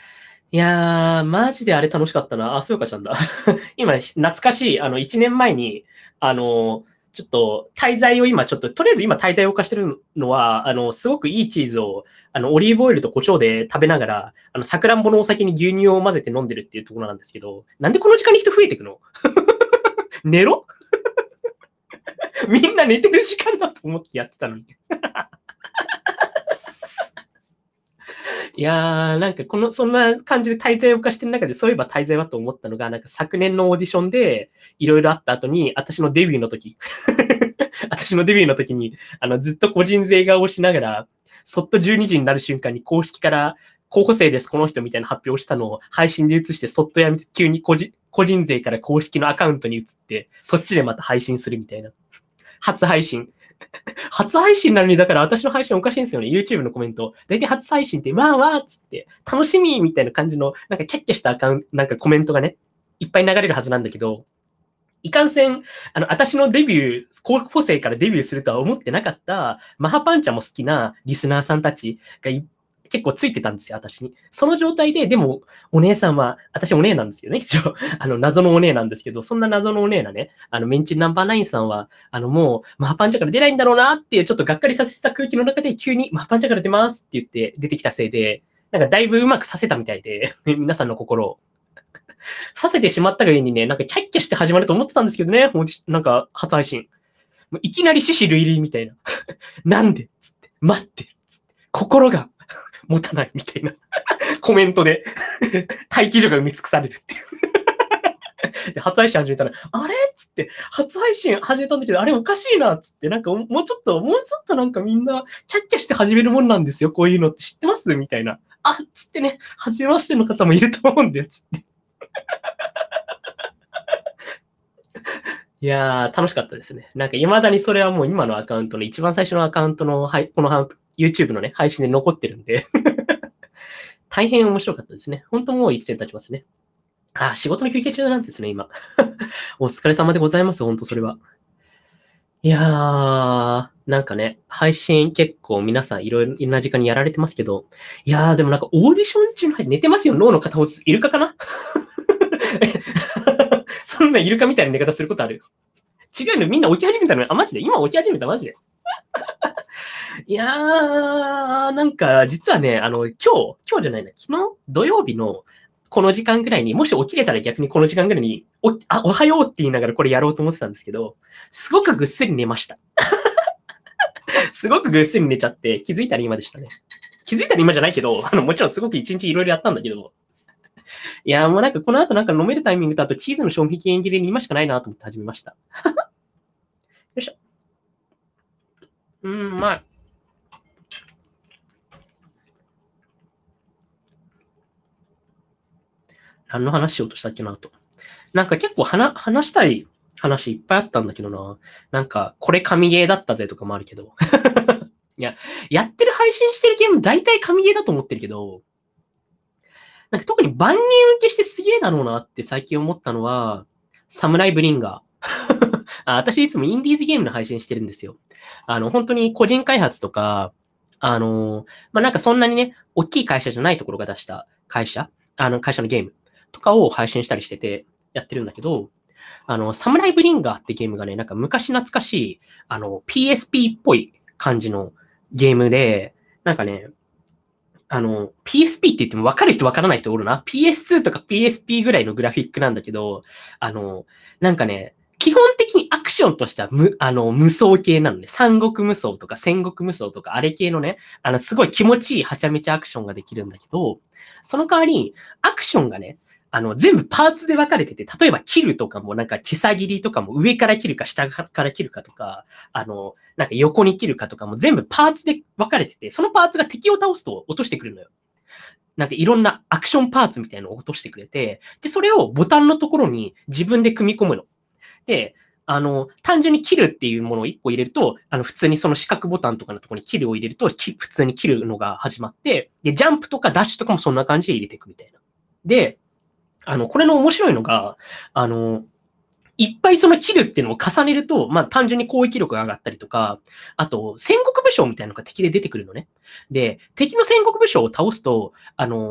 いやー、マジであれ楽しかったな。あ、そうよかちゃんだ。今、懐かしい、あの、いちねんまえに、あの、ちょっと、滞在を今、ちょっと、とりあえず今、滞在を犯してるのは、あの、すごくいいチーズを、あの、オリーブオイルと胡椒で食べながら、あの、さくらんぼのお酒に牛乳を混ぜて飲んでるっていうところなんですけど、なんでこの時間に人増えてくの？寝ろ。みんな寝てる時間だと思ってやってたのに。いやー、なんかこの、そんな感じで滞在を犯してる中で、そういえば滞在はと思ったのが、なんか昨年のオーディションで、いろいろあった後に、私のデビューの時、私のデビューの時に、あの、ずっと個人税顔をしながら、そっとじゅうにじになる瞬間に公式から候補生です、この人みたいな発表をしたのを配信で移して、そっとやめて、急に個人個人税から公式のアカウントに移って、そっちでまた配信するみたいな。初配信。初配信なのに、だから私の配信おかしいんですよね。YouTube のコメント。だいたい初配信って、わーわーっつって、楽しみみたいな感じの、なんかキャッキャしたアカウント、なんかコメントがね、いっぱい流れるはずなんだけど、いかんせん、あの、私のデビュー、高校生からデビューするとは思ってなかった、マハパンチャも好きなリスナーさんたちが結構ついてたんですよ、私に。その状態で、でも、お姉さんは、私お姉なんですよね、一応。あの、謎のお姉なんですけど、そんな謎のお姉なね、あの、メンチナンバーナインさんは、あの、もう、マハパンチャから出ないんだろうなっていう、ちょっとがっかりさせた空気の中で、急にマハパンチャから出ますって言って出てきたせいで、なんかだいぶうまくさせたみたいで、皆さんの心を。させてしまったがゆえにね、なんかキャッキャして始まると思ってたんですけどね、なんか初配信。いきなり獅子類類みたいな。なんでつって、待って。心が持たないみたいなコメントで待機所が埋め尽くされるっていう。で、初配信始めたら、あれっつって、初配信始めたんだけど、あれおかしいなっつって、なんかもうちょっと、もうちょっとなんかみんなキャッキャして始めるもんなんですよ、こういうのって知ってますみたいな。あっつってね、初めましての方もいると思うんで、つって。いやー、楽しかったですね。なんか未だにそれはもう今のアカウントの一番最初のアカウントの、はい、この YouTube のね、配信で残ってるんで大変面白かったですね。本当もういちねん経ちますね。あ、仕事の休憩中なんですね、今。お疲れ様でございます、本当それは。いやー、なんかね、配信結構皆さんいろいろな時間にやられてますけど、いやー、でもなんかオーディション中に寝てますよ、脳の片方イルカかなそんなイルカみたいな寝方することある？違うの、みんな起き始めたのに、あ、マジで今起き始めた、マジで。いやー、なんか、実はね、あの、今日、今日じゃないな、昨日、土曜日のこの時間ぐらいに、もし起きれたら逆にこの時間ぐらいに、お、あ、おはようって言いながらこれやろうと思ってたんですけど、すごくぐっすり寝ました。すごくぐっすり寝ちゃって、気づいたら今でしたね。気づいたら今じゃないけど、あの、もちろんすごく一日いろいろやったんだけど、いやーもうなんかこの後なんか飲めるタイミングとあとチーズの賞味期限切れに今しかないなと思って始めました。よいしょ。うん、まあ、何の話しようとしたっけなと。なんか結構話話したい話いっぱいあったんだけどな。なんか、これ神ゲーだったぜとかもあるけど。いや、やってる配信してるゲーム大体神ゲーだと思ってるけど、なんか特に万人受けしてすげえだろうなって最近思ったのは、サムライブリンガー。あ、私いつもインディーズゲームの配信してるんですよ。あの、本当に個人開発とか、あの、まあ、なんかそんなにね、大きい会社じゃないところが出した会社、あの、会社のゲームとかを配信したりしてて、やってるんだけど、あの、サムライブリンガーってゲームがね、なんか昔懐かしい、あの、ピーエスピー っぽい感じのゲームで、なんかね、あの、ピーエスピー って言っても分かる人分からない人おるな。ピーエスツー とか ピーエスピー ぐらいのグラフィックなんだけど、あの、なんかね、基本的にアクションとしては無、あの、無双系なのね。三国無双とか戦国無双とかあれ系のね、あの、すごい気持ちいいはちゃめちゃアクションができるんだけど、その代わり、アクションがね、あの、全部パーツで分かれてて、例えば切るとかもなんか毛さ切りとかも上から切るか下から切るかとか、あの、なんか横に切るかとかも全部パーツで分かれてて、そのパーツが敵を倒すと落としてくるのよ。なんかいろんなアクションパーツみたいなのを落としてくれて、で、それをボタンのところに自分で組み込むの。で、あの、単純に切るっていうものをいっこ入れると、あの、普通にその四角ボタンとかのところに切るを入れると、普通に切るのが始まって、で、ジャンプとかダッシュとかもそんな感じで入れていくみたいな。で、あの、これの面白いのが、あの、いっぱいその切るっていうのを重ねると、まあ単純に攻撃力が上がったりとか、あと戦国武将みたいなのが敵で出てくるのね。で、敵の戦国武将を倒すと、あの、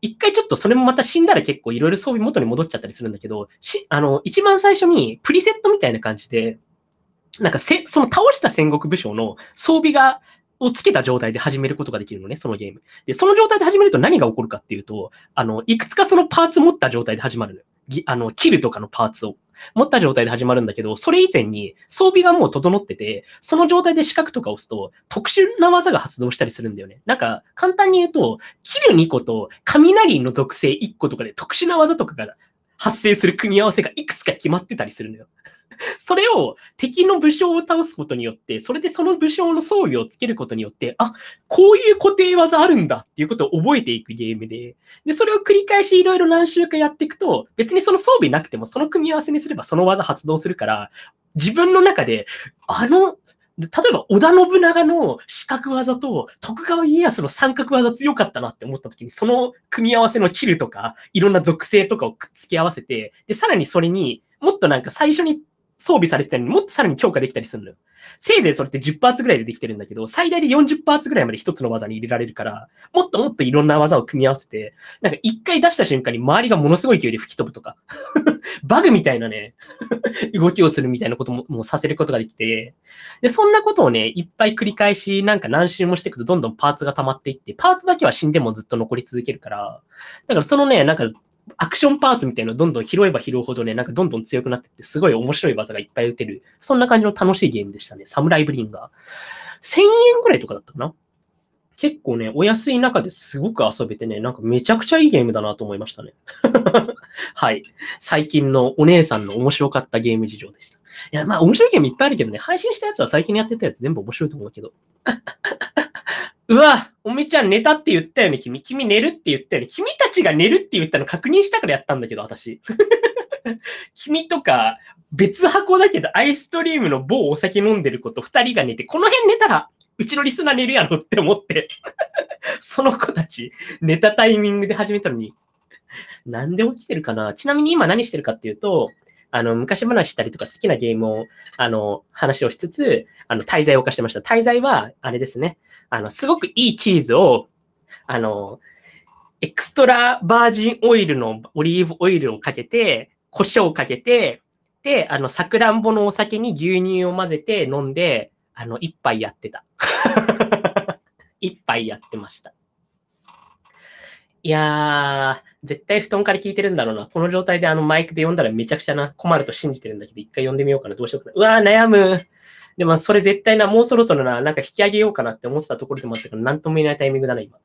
一回ちょっとそれもまた死んだら結構いろいろ装備元に戻っちゃったりするんだけど、し、あの、一番最初にプリセットみたいな感じで、なんかせ、その倒した戦国武将の装備が、をつけた状態で始めることができるのね、そのゲーム。で、その状態で始めると何が起こるかっていうと、あの、いくつかそのパーツ持った状態で始まるのよ。あの、キルとかのパーツを持った状態で始まるんだけど、それ以前に装備がもう整ってて、その状態で四角とか押すと、特殊な技が発動したりするんだよね。なんか、簡単に言うと、キルにこと、雷の属性いっことかで特殊な技とかが発生する組み合わせがいくつか決まってたりするのよ。それを敵の武将を倒すことによって、それでその武将の装備をつけることによって、あ、こういう固定技あるんだっていうことを覚えていくゲームで、で、それを繰り返しいろいろ何周かやっていくと、別にその装備なくてもその組み合わせにすればその技発動するから、自分の中で、あの、例えば織田信長の四角技と徳川家康の三角技強かったなって思った時に、その組み合わせのキルとか、いろんな属性とかをくっつけ合わせて、で、さらにそれにもっとなんか最初に装備されてたのにもっとさらに強化できたりするのよ。せいぜいそれってじゅっパーツぐらいでできてるんだけど、最大でよんじゅっパーツぐらいまで一つの技に入れられるから、もっともっといろんな技を組み合わせて、なんか一回出した瞬間に周りがものすごい勢いで吹き飛ぶとか、バグみたいなね、動きをするみたいなことももうさせることができて、で、そんなことをね、いっぱい繰り返し、なんか何周もしていくとどんどんパーツが溜まっていって、パーツだけは死んでもずっと残り続けるから、だからそのね、なんか、アクションパーツみたいなのをどんどん拾えば拾うほどね、なんかどんどん強くなってって、すごい面白い技がいっぱい打てる。そんな感じの楽しいゲームでしたね。サムライブリンガー。せんえんぐらいとかだったかな。結構ね、お安い中ですごく遊べてね、なんかめちゃくちゃいいゲームだなと思いましたね。はい。最近のお姉さんの面白かったゲーム事情でした。いや、まあ面白いゲームいっぱいあるけどね、配信したやつは最近やってたやつ全部面白いと思うけど。うわ、おみちゃん寝たって言ったよね、君。君寝るって言ったよね。君たちが寝るって言ったの確認したからやったんだけど、私。君とか、別箱だけど、アイストリームの某お酒飲んでる子と二人が寝て、この辺寝たら、うちのリスナー寝るやろって思って、その子たち、寝たタイミングで始めたのに、なんで起きてるかな。ちなみに今何してるかっていうと、あの、昔話したりとか好きなゲームを、あの、話をしつつ、あの、滞在を犯してました。滞在は、あれですね。あの、すごくいいチーズを、あの、エクストラバージンオイルのオリーブオイルをかけて、胡椒をかけて、で、あの、さくらんぼのお酒に牛乳を混ぜて飲んで、あの、一杯やってた。一杯やってました。いやー、絶対布団から聞いてるんだろうな。この状態であのマイクで読んだらめちゃくちゃな困ると信じてるんだけど、一回読んでみようかな。どうしようかな。うわー、悩む。でもそれ絶対な、もうそろそろな、なんか引き上げようかなって思ってたところでもあったから、なんとも言えないタイミングだな、今。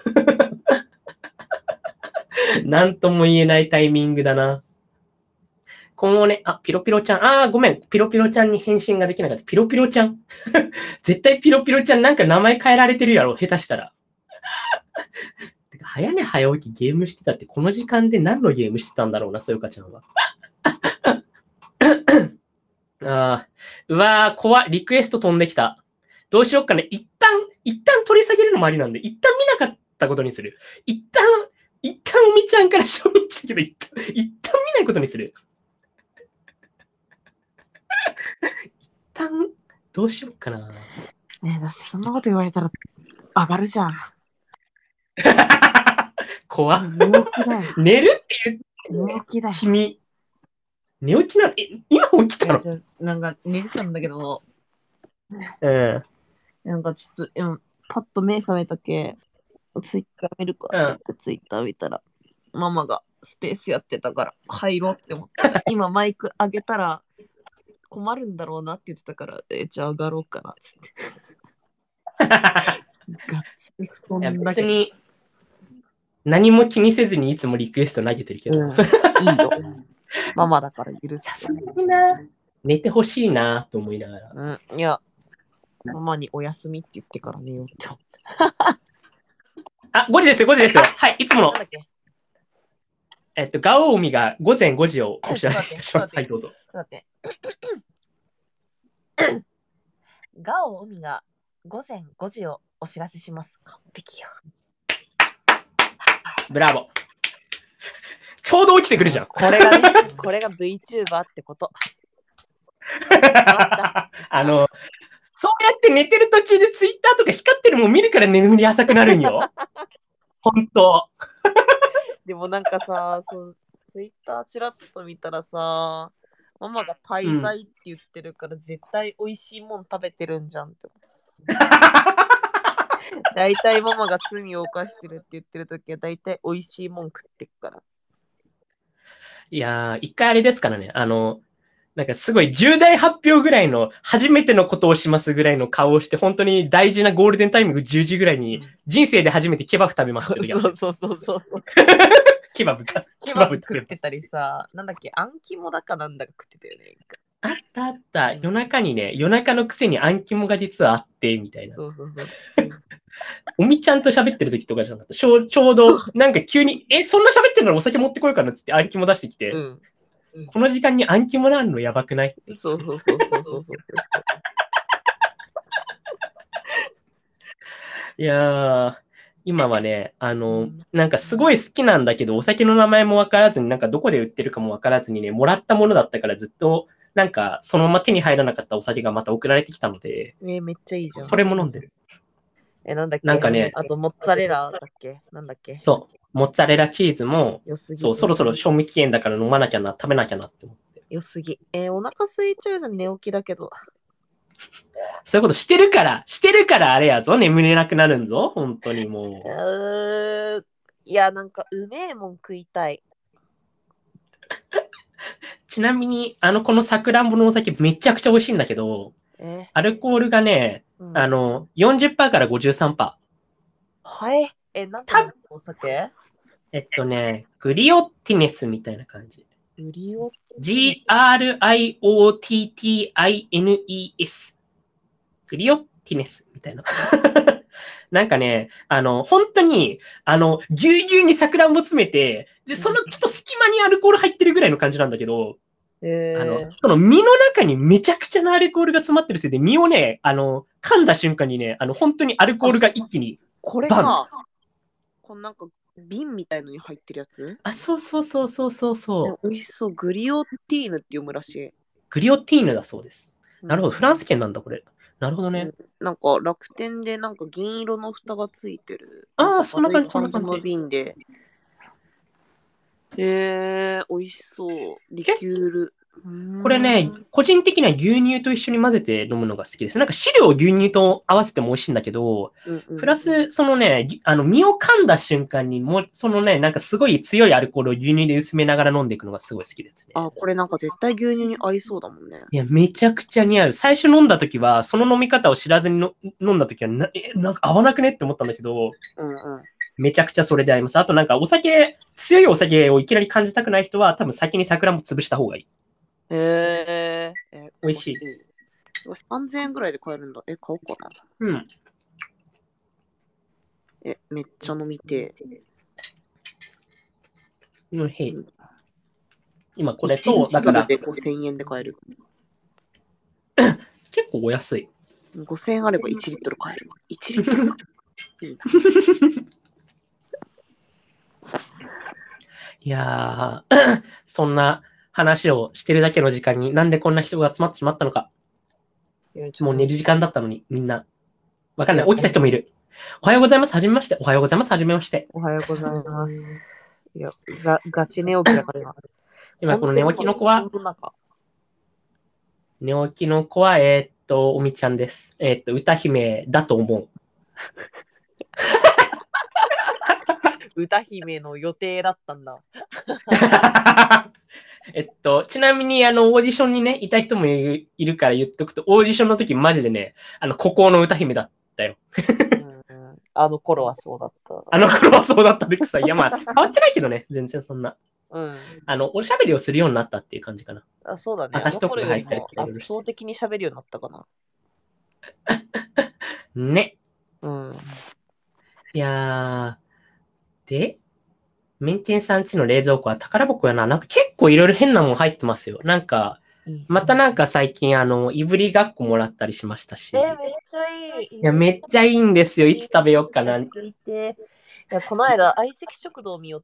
なんとも言えないタイミングだな。今後ね、あ、ピロピロちゃん。あー、ごめん。ピロピロちゃんに返信ができなかった。ピロピロちゃん絶対ピロピロちゃんなんか名前変えられてるやろ、下手したら。早寝早起きゲームしてたって、この時間で何のゲームしてたんだろうな、そよかちゃんは。あうわー、怖い。リクエスト飛んできた。どうしよっかね。一旦、一旦取り下げるのもありなんで、一旦見なかったことにする。一旦、一旦おみちゃんから承認来たけど、一旦、一旦見ないことにする。一旦、どうしよっかな。 ねえ、だってそんなこと言われたら上がるじゃん。 怖っ。 寝起きだよ。 寝るって言う。 寝起きだよ。 君、寝起きなの？え、今起きたの？ いやなんか寝てたんだけど、 うん。 なんかちょっと、今パッと目覚めたけ、ツイッター見るかって言って、ツイッター見たら、ママがスペースやってたから入ろうって思って、今マイク上げたら困るんだろうなって言ってたから、えじゃあ上がろうかなっつって。ガッツリ布団だけど。 別に何も気にせずにいつもリクエスト投げてるけど。 うん、いいよ。ママだから許す。 さすがにな。寝てほしいなと思いながら。 うん、いや、ママにお休みって言ってから寝ようって思って。 あ、ごじですよ、ごじですよ。はい、いつもの。 なんだっけえっと、ガオウミが午前ごじをお知らせいたします。はい、どうぞ。 ちょっと待って。ガオウミが午前ごじをお知らせします。完璧よ。 ブラボー。ちょうど起きてくるじゃん。 これがね、これが VTuber ってこと。 あの、そうやって寝てる途中でツイッターとか光ってるもん見るから眠り浅くなるんよ。ほんと。 でもなんかさ、そう、ツイッターちらっと見たらさ、ママが滞在って言ってるから、絶対美味しいもん食べてるんじゃんって思って。大体ママが罪を犯してるって言ってるときは、大体美味しいもん食ってっから。 いやー、一回あれですからね、あの、なんかすごい重大発表ぐらいの初めてのことをしますぐらいの顔をして、本当に大事なゴールデンタイミングじゅうじぐらいに、人生で初めてケバブ食べますって時あったそうそうそうそうそう。 ケバブか。 ケバブ食ってたりさ、なんだっけ、あん肝だかなんだか食ってたよね。 あったあった。夜中にね、夜中のくせにあん肝が実はあって、みたいな。 そうそうそう。 おみちゃんと喋ってる時とかじゃなかった。ちょちょうど、なんか急に、え、そんな喋ってるならお酒持ってこようかなっつってあん肝出してきて、 うんうん、 この時間にあん肝なんのやばくないって。 そうそうそうそうそうそう。 いやー、今はね、あの、なんかすごい好きなんだけど、お酒の名前もわからずに、なんかどこで売ってるかもわからずにね、もらったものだったからずっと、なんかそのまま手に入らなかったお酒がまた送られてきたので、 えー、めっちゃいいじゃん。 それも飲んでる。 え、なんだっけ、 なんかね、 あとモッツァレラだっけ、なんだっけ。 そう、モッツァレラチーズも、 よすぎ。 そう、そろそろ賞味期限だから飲まなきゃな、食べなきゃなって思って。 よすぎ。えー、お腹空いちゃうじゃん、寝起きだけど。 そういうことしてるから、してるからあれやぞ、眠れなくなるんぞ、本当にもう。 うーいや、なんか、うめえもん食いたい。 ちなみに、あの、このさくらんぼのお酒めちゃくちゃ美味しいんだけど、 えアルコールがね、 うん、 あの、よんじゅっパーセントから ごじゅうさんパーセント。 はい。え、なんかお酒えっとね、グリオッティネスみたいな感じ。 グリオジーアールアイオーティーティーアイエヌイーエス。グリオッティネスみたいな。なんかね、あの、本当に、あの、ぎゅうぎゅうにさくらんぼ詰めて、で、そのちょっと隙間にアルコール入ってるぐらいの感じなんだけど、 えー、 あの、その身の中にめちゃくちゃなアルコールが詰まってるせいで、身をね、あの、噛んだ瞬間にね、あの、本当にアルコールが一気に、 これか。このなんか、瓶みたいのに入ってるやつあ、そうそうそうそうそうそう。 美味しそう。グリオティーヌって読むらしい。 グリオティーヌだそうです。なるほど、フランス圏なんだ、これ。なるほどね。 うん、なんか楽天でなんか銀色の蓋がついてる。 ああ、そんな感じ、そんな感じの感じ。 瓶で。えー、美味しそう。リキュール。 これね、個人的には牛乳と一緒に混ぜて飲むのが好きです。なんか汁を牛乳と合わせても美味しいんだけど、 うんうん、 プラス、そのね、あの、身を噛んだ瞬間にもう、そのね、なんかすごい強いアルコールを牛乳で薄めながら飲んでいくのがすごい好きですね。 あ、これなんか絶対牛乳に合いそうだもんね。 いや、めちゃくちゃ似合う。最初飲んだ時は、その飲み方を知らずにの飲んだ時はな、え、なんか合わなくねって思ったんだけど、 うんうん。 めちゃくちゃそれで合います。あとなんかお酒、強いお酒をいきなり感じたくない人は、多分先に桜も潰した方がいい。 えー、え美味しいです。 さんぜんえんぐらいで買えるんだ。え、買おうかな。 うん。 え、めっちゃ飲みてうん、へい。今これと、だから。 でごせんえんで買える。 結構お安い。 ごせんえんあればいちリットル買える。いちリットルいいな。 いやー、そんな話をしてるだけの時間になんでこんな人が集まってしまったのか。もう寝る時間だったのに、みんな。わかんない。起きた人もいる。おはようございます。はじめまして。おはようございます。はじめまして。 おはようございます。いや、がガチ寝起きだから今。 今この寝起きの子は、寝起きの子は、えー、っと、おみちゃんです。えー、っと、歌姫だと思う。 歌姫の予定だったんだ。 えっと、ちなみに、あの、オーディションにね、いた人もいるから言っとくと、オーディションの時マジでね、あの、孤高の歌姫だったよ。 うん、あの頃はそうだった。 あの頃はそうだったでくさ。いや、まあ、変わってないけどね、全然そんな。 うん。 あの、おしゃべりをするようになったっていう感じかな。 あ、そうだね。 私とかが入ったりとか圧倒的に喋るようになったかな。 ね。 うん。 いやー、で、メンチンさんちの冷蔵庫は宝箱やな。なんか結構いろいろ変なもん入ってますよ。なんか、またなんか最近あの、いぶりがっこもらったりしましたし。 えー、めっちゃいい。 いや、めっちゃいいんですよ。いつ食べようかな。いや、この間、相席食堂見よって、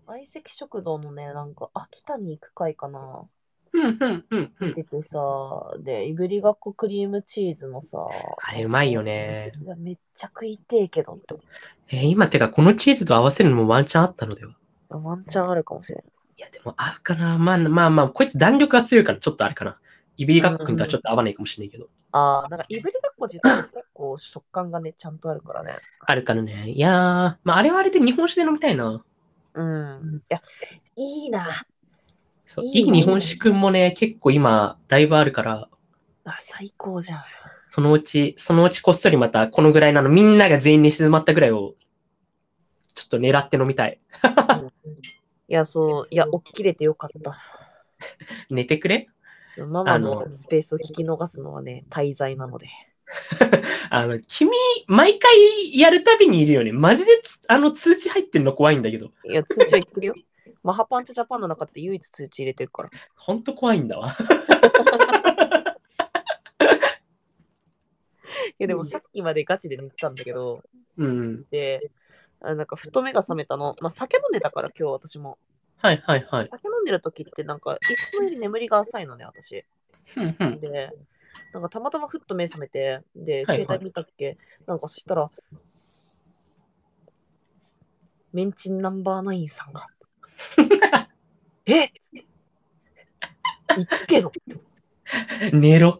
はいはい。 相席食堂のね、なんか、秋田に行く会かな。 うんうんうんうん。 出ててさ、で、いぶりがっこクリームチーズのさ、 あれうまいよね。 いやめっちゃ食いてえけどって思えー今てかこのチーズと合わせるのもワンチャンあったのでは？ う。ワンチャンあるかもしれいやでも合うかな。まあまあまあ、こいつ弾力が強いからちょっとあれかな。イビリガック君とはちょっと合わないかもしれないけど。 ああ、なんかいぶりがっこ自体が結構食感がね、ちゃんとあるからね。 あるからね。いやー、まああれはあれで日本酒で飲みたいな。 うん。いや、いいな。 そう、いいいいわ。 日本酒君もね、結構今、だいぶあるから、 あ、最高じゃん。 そのうち、そのうちこっそりまたこのぐらいなの、みんなが全員寝静まったぐらいを、ちょっと狙って飲みたい。 うんいや、そう、いや、起きれてよかった。 寝てくれママあの、 のスペースを聞き逃すのはね、滞在なので。 あの、君、毎回やるたびにいるよね。マジでつ、あの、通知入ってんの怖いんだけど。 いや、通知は言ってるよ。マハパンチジャパンの中って唯一通知入れてるから。 ほんと怖いんだわ。 いや、でもさっきまでガチで寝てたんだけど、 うん。 で、あなんかふと目が覚めたの。まあ、酒飲んでたから今日私も。 はいはいはい。 酒飲んでる時ってなんかいつもより眠りが浅いのね、私。 ふんふん。 で、なんかたまたまふっと目覚めて、で、 はいはい。 携帯見たっけなんかそしたら、メンチンナンバーナインさんが、え行くけど寝ろ。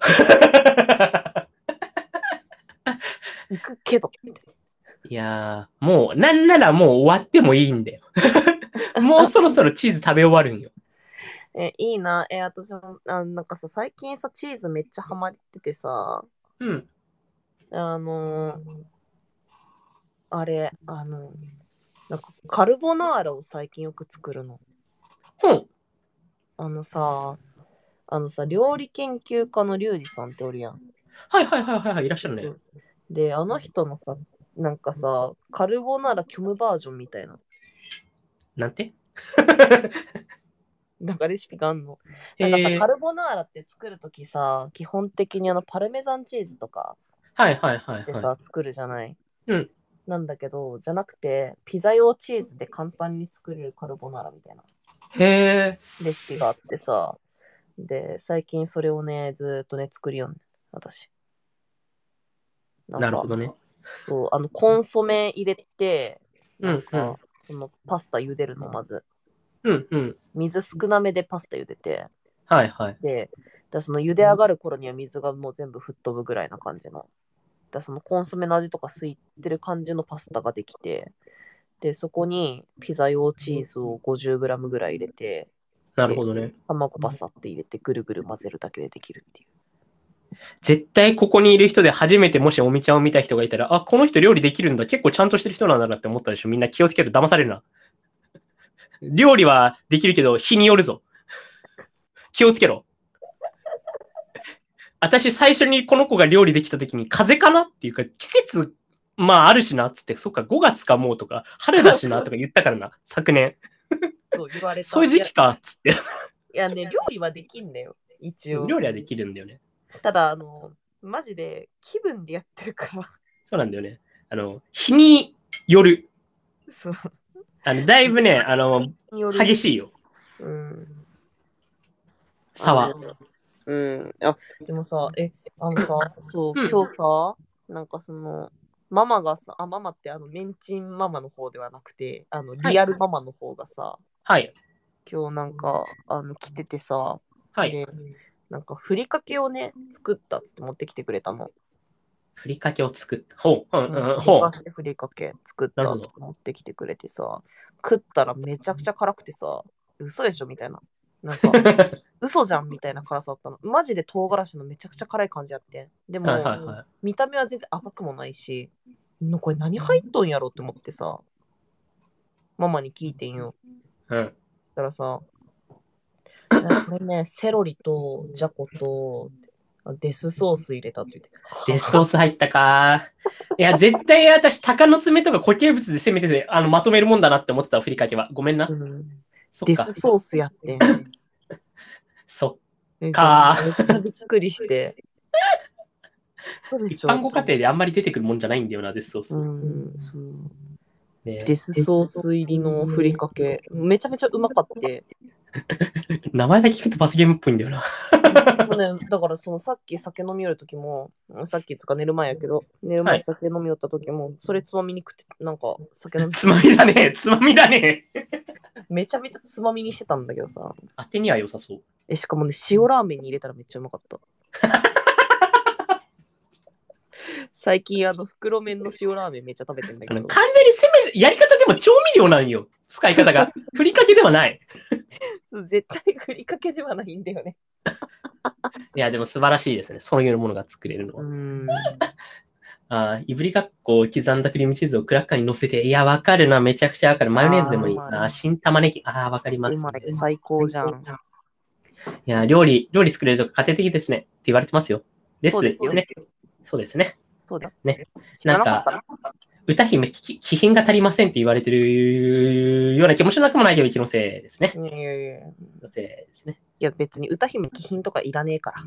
行くけどいやー、もう、なんならもう終わってもいいんだよ。もうそろそろチーズ食べ終わるんよ。 え、いいな。え、私も、あなんかさ、最近さ、チーズめっちゃハマっててさ、 うん。 あのーあれ、あの、なんかカルボナーラを最近よく作るの。 ほん。 あのさ、あのさ、料理研究家のリュウジさんっておるやん。 はいはいはいはいはい、いらっしゃるね。 で、あの人のさ、なんかさ、カルボナーラ虚無バージョンみたいな、 なんてなんかレシピがあんの。なんかさ、 へえ。 カルボナーラって作るときさ、基本的にあのパルメザンチーズとかはいはいはいはい。 でさ、作るじゃない。 うん。 なんだけど、じゃなくて、ピザ用チーズで簡単に作れるカルボナーラみたいなへえ。 レシピがあってさ、で、最近それをね、ずーっとね、作りよんねん、私。なんか、 なるほどね。 そう、あの、コンソメ入れて、なんか、 うんうん。 そのパスタ茹でるの、まず。 うんうん。 水少なめでパスタ茹でて、 はいはい。 で、だその茹で上がる頃には水がもう全部吹っ飛ぶぐらいな感じの。だそのコンソメの味とか吸ってる感じのパスタができて、で、そこにピザ用チーズを ごじゅうグラム ぐらい入れて、で、 なるほどね。 卵バサって入れてぐるぐる混ぜるだけでできるっていう。 絶対ここにいる人で初めてもしおみちゃんを見た人がいたら、あ、この人料理できるんだ。結構ちゃんとしてる人なんだなって思ったでしょ。みんな気をつけると騙されるな。料理はできるけど、日によるぞ。気をつけろ。私最初にこの子が料理できた時に風邪かなっていうか、季節、まああるしなっつって、そっかごがつかもうとか、春だしなとか言ったからな、昨年。 そう言われた。いや、いそういう時期かっつって。 やね、料理はできんだよ、一応。 料理はできるんだよね。 ただ、あの、マジで気分でやってるから。 そうなんだよね。あの、日による。 そう。 あの、だいぶね、あの、 による激しいよ。 うん。あの、 差は。 うん。あ、でもさ、え、あのさ、そう、 うん。 今日さ、なんかその、ママがさ、あ、ママってあの、メンチンママの方ではなくて、あの、 はい。 リアルママの方がさ、 はい。 今日なんか、あの、来ててさ、 はい。 で、なんか、ふりかけをね、作ったっつって持ってきてくれたの。 ふりかけを作った。ほう。うんうん、 うん。ほう。 レバスでふりかけ作っなるほど。 たっつって持ってきてくれてさ、食ったらめちゃくちゃ辛くてさ、嘘でしょみたいな。なんか、嘘じゃんみたいな辛さだったの。マジで唐辛子のめちゃくちゃ辛い感じやってん。ではいも、 はいはい。 見た目は全然赤くもないし、んこれ何入っとんやろって思ってさ、ママに聞いてんよ。 うん。 そしたらさ、いやこれね、セロリとジャコとデスソース入れたって言って。 デスソース入ったか。いや、絶対私、鷹の爪とか固形物で攻めてて、あの、まとめるもんだなって思ってた、ふりかけは。ごめんな。 うん、 そっか。 デスソースやってん。 そっえ、じゃあ、 か。 めっちゃびっくりして。そうで一しょ般ご家庭であんまり出てくるもんじゃないんだよな、デスソーうス。 ん、そう。 ね、 デスソース入りのふりかけ、めちゃめちゃうまかって。 名前だけ聞くと罰ゲームっぽいんだよな。 ね、だからそのさっき酒飲みよるときも、さっきつか寝る前やけど、寝るはい前酒飲みよったときも、それつまみに食って、なんか酒飲みつまみだね。つまみだね。 めちゃめちゃつまみにしてたんだけどさ。 当てには良さそう。 え、しかもね、塩ラーメンに入れたらめっちゃうまかった。最近あの袋麺の塩ラーメンめっちゃ食べてんだけど。 完全に攻め、やり方でも調味料なんよ。使い方が。ふりかけではない。 絶対ふりかけではないんだよね。 いや、でも素晴らしいですね。そういうものが作れるのは。 うん。 あいぶりがっこを刻んだクリームチーズをクラッカーに乗せて、いや、わかるな。めちゃくちゃわかる。マヨネーズでもいいな。新玉ねぎ。ああ、わかります、ね。 最高じゃん。いや、料理、料理作れると家庭的ですね。って言われてますよ。ですですよね。そうですね。 そうだ。 ね。なんか、歌姫、気品が足りませんって言われてるような気もしなくもないけど、気のせいですね。 いやいやいや。 気のせいですね。 いや、別に歌姫、気品とかいらねえから。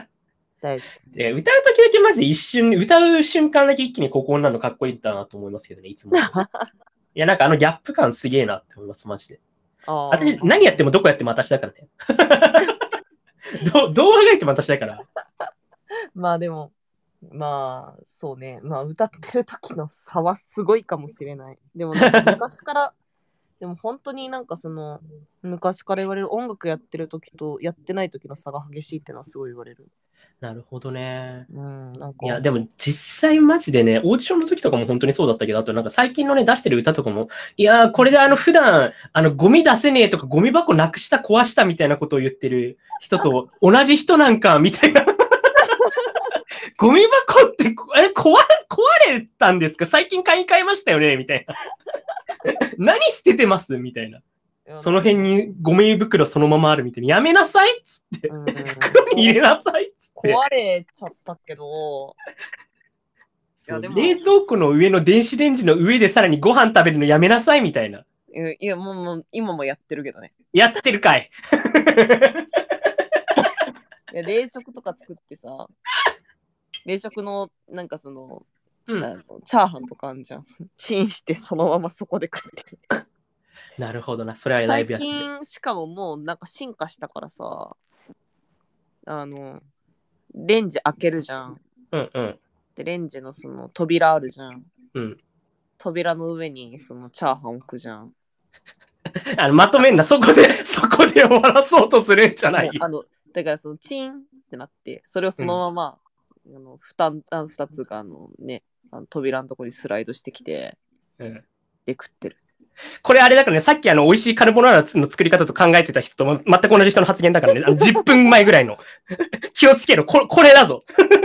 大丈夫。歌うときだけマジで一瞬、歌う瞬間だけ一気にここになるのかっこいいんだなと思いますけどね、いつも。いや、なんかあのギャップ感すげえなって思います、マジで。私、何やってもどこやっても私だからね。ど, どうあがいても私だから。 まあでも、まあ、そうね。まあ、歌ってる時の差はすごいかもしれない。でも、なんか昔から、でも本当になんかその、昔から言われる音楽やってる時とやってない時の差が激しいっていうのはすごい言われる。 なるほどね。 うん、なんか。 いや、でも実際マジでね、オーディションの時とかも本当にそうだったけど、あとなんか最近のね、出してる歌とかも、いやー、これであの普段、あの、ゴミ出せねえとか、ゴミ箱なくした、壊したみたいなことを言ってる人と同じ人なんか、みたいな。ゴミ箱って、え、壊れ、壊れたんですか？最近買い替えましたよねみたいな。何捨ててますみたいな。その辺にゴミ袋そのままあるみたいな。やめなさいっつって。袋に入れなさいっつって。 壊れちゃったけど。 いやでも冷蔵庫の上の電子レンジの上でさらにご飯食べるのやめなさいみたいな。 いや、もう、もう今もやってるけどね。 やってるかい。 いや冷食とか作ってさ、冷食のなんかその、うん、あのチャーハンとかあんじゃん。チンしてそのままそこで食ってる。 なるほどな。それはライブやってる。 最近しかももうなんか進化したからさ、あの、レンジ開けるじゃん。 うんうん。 で、レンジのその扉あるじゃん。 うん。 扉の上にそのチャーハン置くじゃん。 あのまとめんな、そこで、そこで終わらそうとするんじゃない。 あの、だからそのチンってなって、それをそのまま、うん、あのふた、あふたつがあのね、あの扉のところにスライドしてきて、うん、で食ってる。 これあれだからね、さっきあの美味しいカルボナーラの作り方と考えてた人と全く同じ人の発言だからね、あのじゅっぷんまえぐらいの。気をつけろ、これ、これだぞ。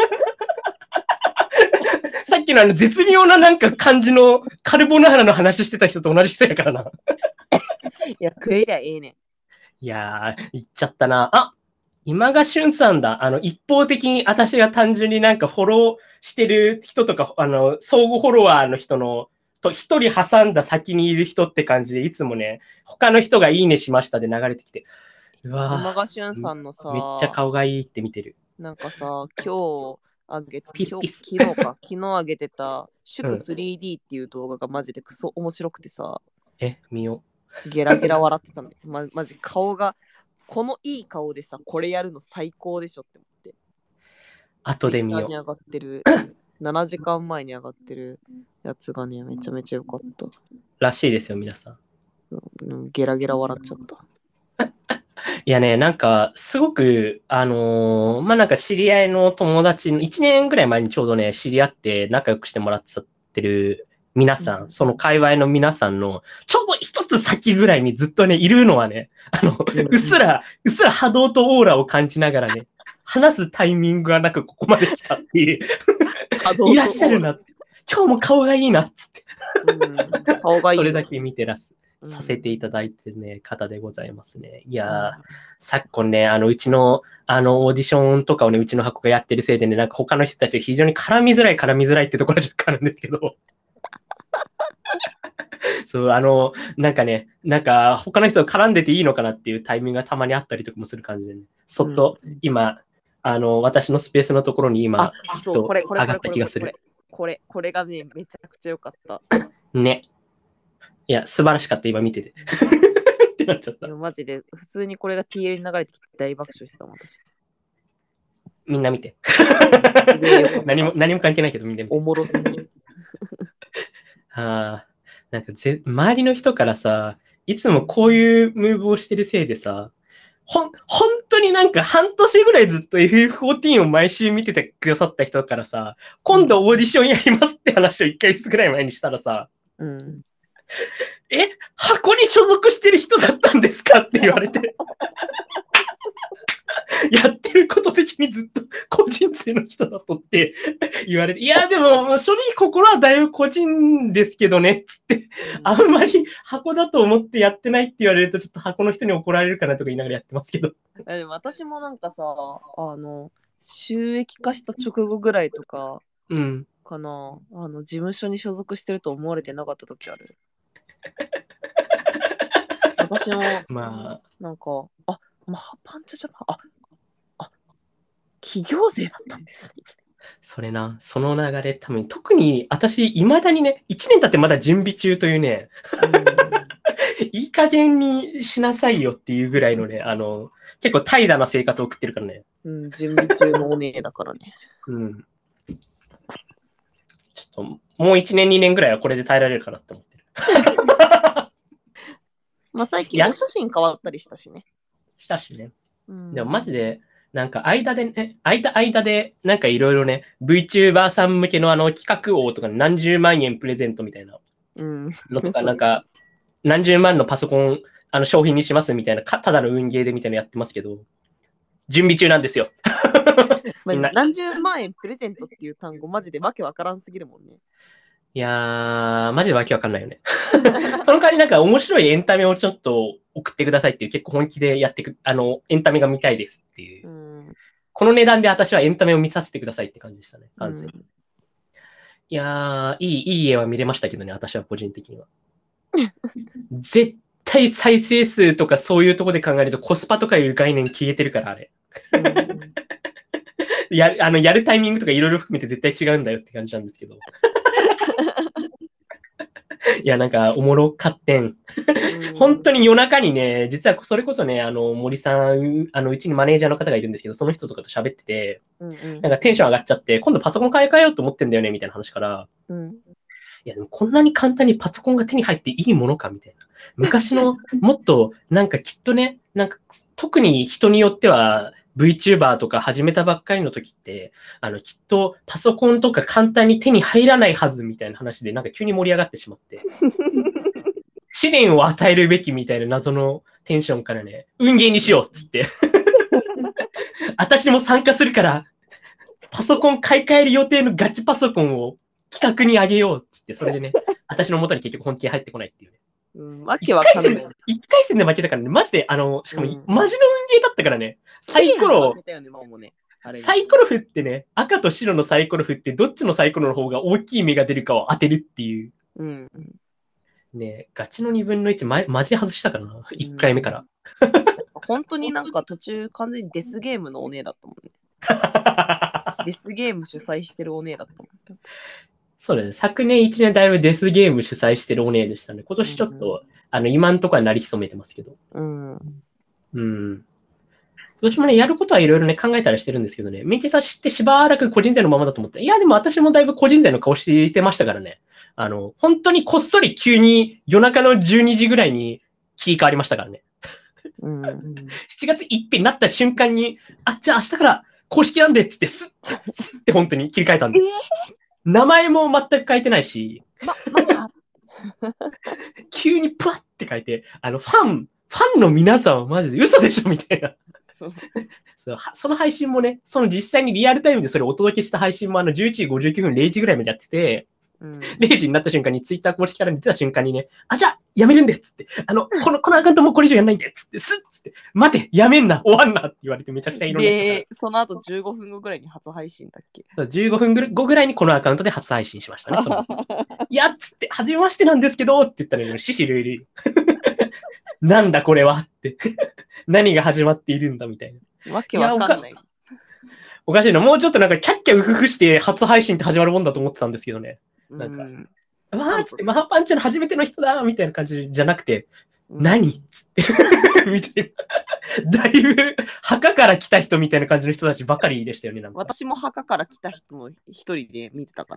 さっきのあの絶妙ななんか感じのカルボナーラの話してた人と同じ人やからな。 いや、食えりゃええねん。 いやー、言っちゃったな。あ、今がしゅんさんだ。あの、一方的に私が単純になんかフォローしてる人とか、あの、相互フォロワーの人の、と一人挟んだ先にいる人って感じで、いつもね、他の人がいいねしましたで流れてきて、うわ今がしゅんさんのさ、 めっちゃ顔がいいって見てる。 なんかさ、今日、あげピスピス昨日か、昨日あげてた祝 スリーディー っていう動画がマジでクソ面白くてさ、 うん、え、見よう。ゲラゲラ笑ってたの。ま、マジ顔が、このいい顔でさ、これやるの最高でしょって思って。 後で見よう。 に上がってる、ななじかんまえに上がってるやつがね、めちゃめちゃ良かった。 らしいですよ、皆さん。 うん、ゲラゲラ笑っちゃった。 いやね、なんか、すごく、あのー、まあ、なんか知り合いの友達の、いちねんぐらい前にちょうどね、知り合って仲良くしてもらってる皆さん、うん、その界隈の皆さんの、ちょうど一つ先ぐらいにずっとね、いるのはね、あの、うん、うっすら、うっすら波動とオーラを感じながらね、話すタイミングがなくここまで来たっていう、いらっしゃるなって。今日も顔がいいなっつって。うん、顔がいい。それだけ見てらす。させていただいてるね、方でございますね。いやー、うん、昨今ね、あの、うちの、あの、オーディションとかをね、うちの箱がやってるせいでね、なんか他の人たちが非常に絡みづらい、絡みづらいってところは若干あるんですけど。そう、あの、なんかね、なんか他の人と絡んでていいのかなっていうタイミングがたまにあったりとかもする感じでね、そっと今、うん、あの、私のスペースのところに今、きっと上がった気がする。 これ、これがね、めちゃくちゃ良かった。 ね。いや、素晴らしかった、今見てて。 ってなっちゃった。 マジで、普通にこれが ティーエル に流れてきて大爆笑してたもん、私。 みんな見て。何も、何も関係ないけどみんな見て。 おもろすぎる。 ああ、なんかぜ、周りの人からさ、いつもこういうムーブをしてるせいでさ、ほん、本当になんか半年ぐらいずっと エフエフフォーティーン を毎週見ててくださった人からさ、今度オーディションやりますって話をいっかげつぐらい前にしたらさ、 うん、 え、箱に所属してる人だったんですかって言われて。やってること的にずっと個人性の人だとって言われて、いや、でも正直心はだいぶ個人ですけどね、つって、あんまり箱だと思ってやってないって言われるとちょっと箱の人に怒られるかなとか言いながらやってますけど。 でも私もなんかさ、あの、収益化した直後ぐらいとか、 うん。 かな、あの、事務所に所属してると思われてなかった時ある。私も、 まあ、 なんか、あ、まあ、パンチャジャパン、あ、あ、企業税だったんです。 それな、その流れ、多分特に私、未だにね、いちねん経ってまだ準備中というね、うん、いい加減にしなさいよっていうぐらいのね、あの、結構怠惰な生活を送ってるからね。 うん、準備中のお姉だからね。 うん。ちょっと、もういちねん、にねんぐらいはこれで耐えられるかなって思ってる。 まあ最近お写真変わったりしたしね。 したしね。 うん、 でもマジで、なんか間でね、間間で、なんかいろいろね、VTuber さん向けのあの企画王とか何十万円プレゼントみたいなのとか、なんか、何十万のパソコン、あの商品にしますみたいな、ただの運ゲーでみたいなのやってますけど、準備中なんですよ。 何十万円プレゼントっていう単語、マジでわけわからんすぎるもんね。 いやー、マジでわけわかんないよね。その代わりなんか面白いエンタメをちょっと送ってくださいっていう、結構本気でやってく、あの、エンタメが見たいですっていう。うん、この値段で私はエンタメを見させてくださいって感じでしたね、完全に。うん、いやー、いい、いい絵は見れましたけどね、私は個人的には。絶対再生数とかそういうところで考えるとコスパとかいう概念消えてるから、あれ。うん、や, あのやるタイミングとかいろいろ含めて絶対違うんだよって感じなんですけど。いや、なんか、おもろかってん。本当に夜中にね、実はそれこそね、あの、森さん、あの、うちにマネージャーの方がいるんですけど、その人とかと喋ってて、うんうん、なんかテンション上がっちゃって、今度パソコン買い替えようと思ってんだよね、みたいな話から、うん、いや、でもこんなに簡単にパソコンが手に入っていいものか、みたいな。昔の、もっと、なんかきっとね、なんか、特に人によっては、VTuber とか始めたばっかりの時って、あの、きっとパソコンとか簡単に手に入らないはずみたいな話で、なんか急に盛り上がってしまって。試練を与えるべきみたいな謎のテンションからね、運ゲーにしようっつって。私も参加するから、パソコン買い替える予定のガチパソコンを企画にあげようっつって、それでね、私の元に結局本気に入ってこないっていうね。うん、わけわかんない。一回戦で負けたからね、マジで、あの、しかも、うん、マジの運ゲーだったからね、サイコロ、ね、サイコロ振ってね、赤と白のサイコロ振って、どっちのサイコロの方が大きい目が出るかを当てるっていう。うん、ね、ガチのにぶんのいち、ま、マジで外したからな、いっかいめから。 うん、本当になんか途中完全にデスゲームのお姉だったもんね。デスゲーム主催してるお姉だったもん。 そうだね。昨年いちねんだいぶデスゲーム主催してるお姉でしたね。今年ちょっと、うん、あの、今んとこはなり潜めてますけど。うん。うん。今年もね、やることはいろいろね、考えたりしてるんですけどね、メンチさん知ってしばらく個人税のままだと思って、いや、でも私もだいぶ個人税の顔してましたからね。あの、本当にこっそり急に夜中のじゅうにじぐらいに切り替わりましたからね。うん、しちがつついたちになった瞬間に、あ、じゃあ明日から公式なんでっつって、スッ、スッって本当に切り替えたんで。えー名前も全く書いてないし、ま、まだ急にプワッって書いて、あの、ファン、ファンの皆さんはマジで嘘でしょみたいな。そうそうその配信もね、その実際にリアルタイムでそれをお届けした配信もあのじゅういちじごじゅうきゅうふんれいじぐらいまでやってて、うん、れいじになった瞬間にツイッター公式から出た瞬間にね、あ、じゃあやめるんでっつって、あの、この、このアカウントもこれ以上やんないんでっつって、スッつって、待て、やめんな、終わんなって言われてめちゃくちゃ色々 で、その後じゅうごふんごぐらいに初配信だっけ？ じゅうごふんごぐらいにこのアカウントで初配信しましたね。そのいやっつって、はじめましてなんですけどって言ったら、ね、獅子類類。なんだこれはって。何が始まっているんだみたいな。 わけわかんない。いおかしいな。もうちょっとなんかキャッキャウフフして初配信って始まるもんだと思ってたんですけどね。なんか、わーっつって、マハパンチの初めての人だみたいな感じじゃなくて、 うん何つって見て、だいぶ墓から来た人みたいな感じの人たちばかりでしたよね、なんか。 私も墓から来た人の一人で見てたから。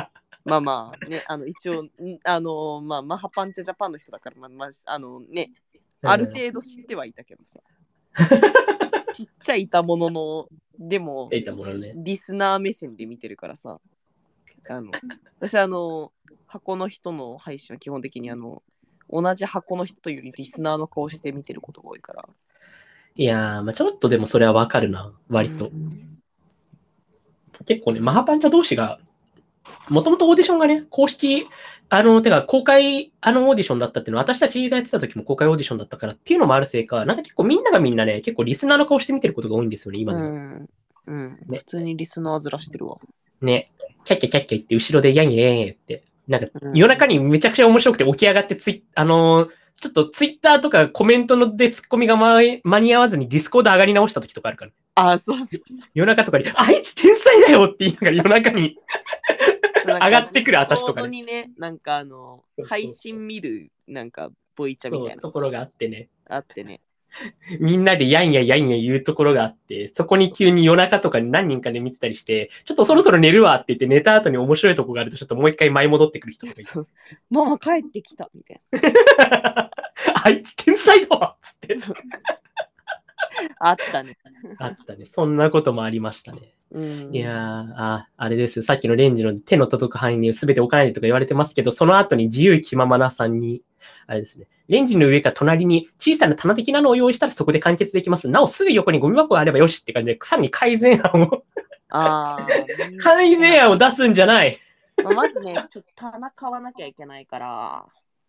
まあまあね、あの一応、んあのまあ、マハパンチャジャパンの人だから、まあ、まあ、あのね、ある程度知ってはいたけどさ。ちっちゃいいたものの、でも、 いたものね。 リスナー目線で見てるからさ。あの私あの、箱の人の配信は基本的にあの、同じ箱の人よりリスナーの顔して見てることが多いから。 いやー、まあちょっとでもそれはわかるな、割と。 うん結構ね、マハパンチャ同士が、もともとオーディションがね、公式、あの、てか公開、あのオーディションだったっていうのは、私たちがやってた時も公開オーディションだったからっていうのもあるせいか、なんか結構みんながみんなね、結構リスナーの顔して見てることが多いんですよね、今でも。 うん。うん。 ね普通にリスナーずらしてるわ。 ね、キャッキャキャッキャ言って、後ろでヤンヤヤンヤ言って、なんかうん夜中にめちゃくちゃ面白くて起き上がってツイ、あのーちょっとツイッターとかコメントのでツッコミが間間に合わずにディスコード上がり直した時とかあるから。 あ、そうそうそう。 夜中とかに、あいつ天才だよって言いながら夜中に上上がってくる私とかねにね、なんかあの、 そうそう配信見る、なんか、ボイチャみそたいうなところがあってね。 あってね。 みんなでやんややんや言うところがあって、そこに急に夜中とかに何人かで見てたりして、ちょっとそろそろ寝るわって言って寝た後に面白いとこがあると、ちょっともう一回舞い戻ってくる人とかいて。 そうママ帰ってきたみたいな。 あいつ天才だわっつって。 あったね。 あったね。そんなこともありましたね。 うん。 いやー、あ、あれです。さっきのレンジの手の届く範囲に全て置かないでとか言われてますけど、その後に自由気ままなさんに、あれですね。レンジの上か隣に小さな棚的なのを用意したらそこで完結できます。なおすぐ横にゴミ箱があればよしって感じで、さらに改善案をああ。 改善案を出すんじゃない。 まあ、まずね、ちょっと棚買わなきゃいけないから。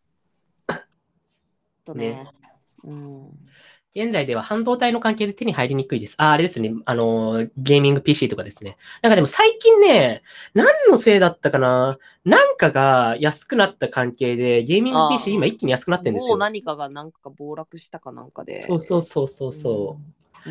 とね。 ねうん。 現在では半導体の関係で手に入りにくいです。あ、あれですね。あの、ゲーミング ピーシー とかですね。なんかでも最近ね、何のせいだったかな、なんかが安くなった関係で、ゲーミング ピーシー 今一気に安くなってるんですよ。 某何かがなんか暴落したかなんかで。 そうそうそうそうそう。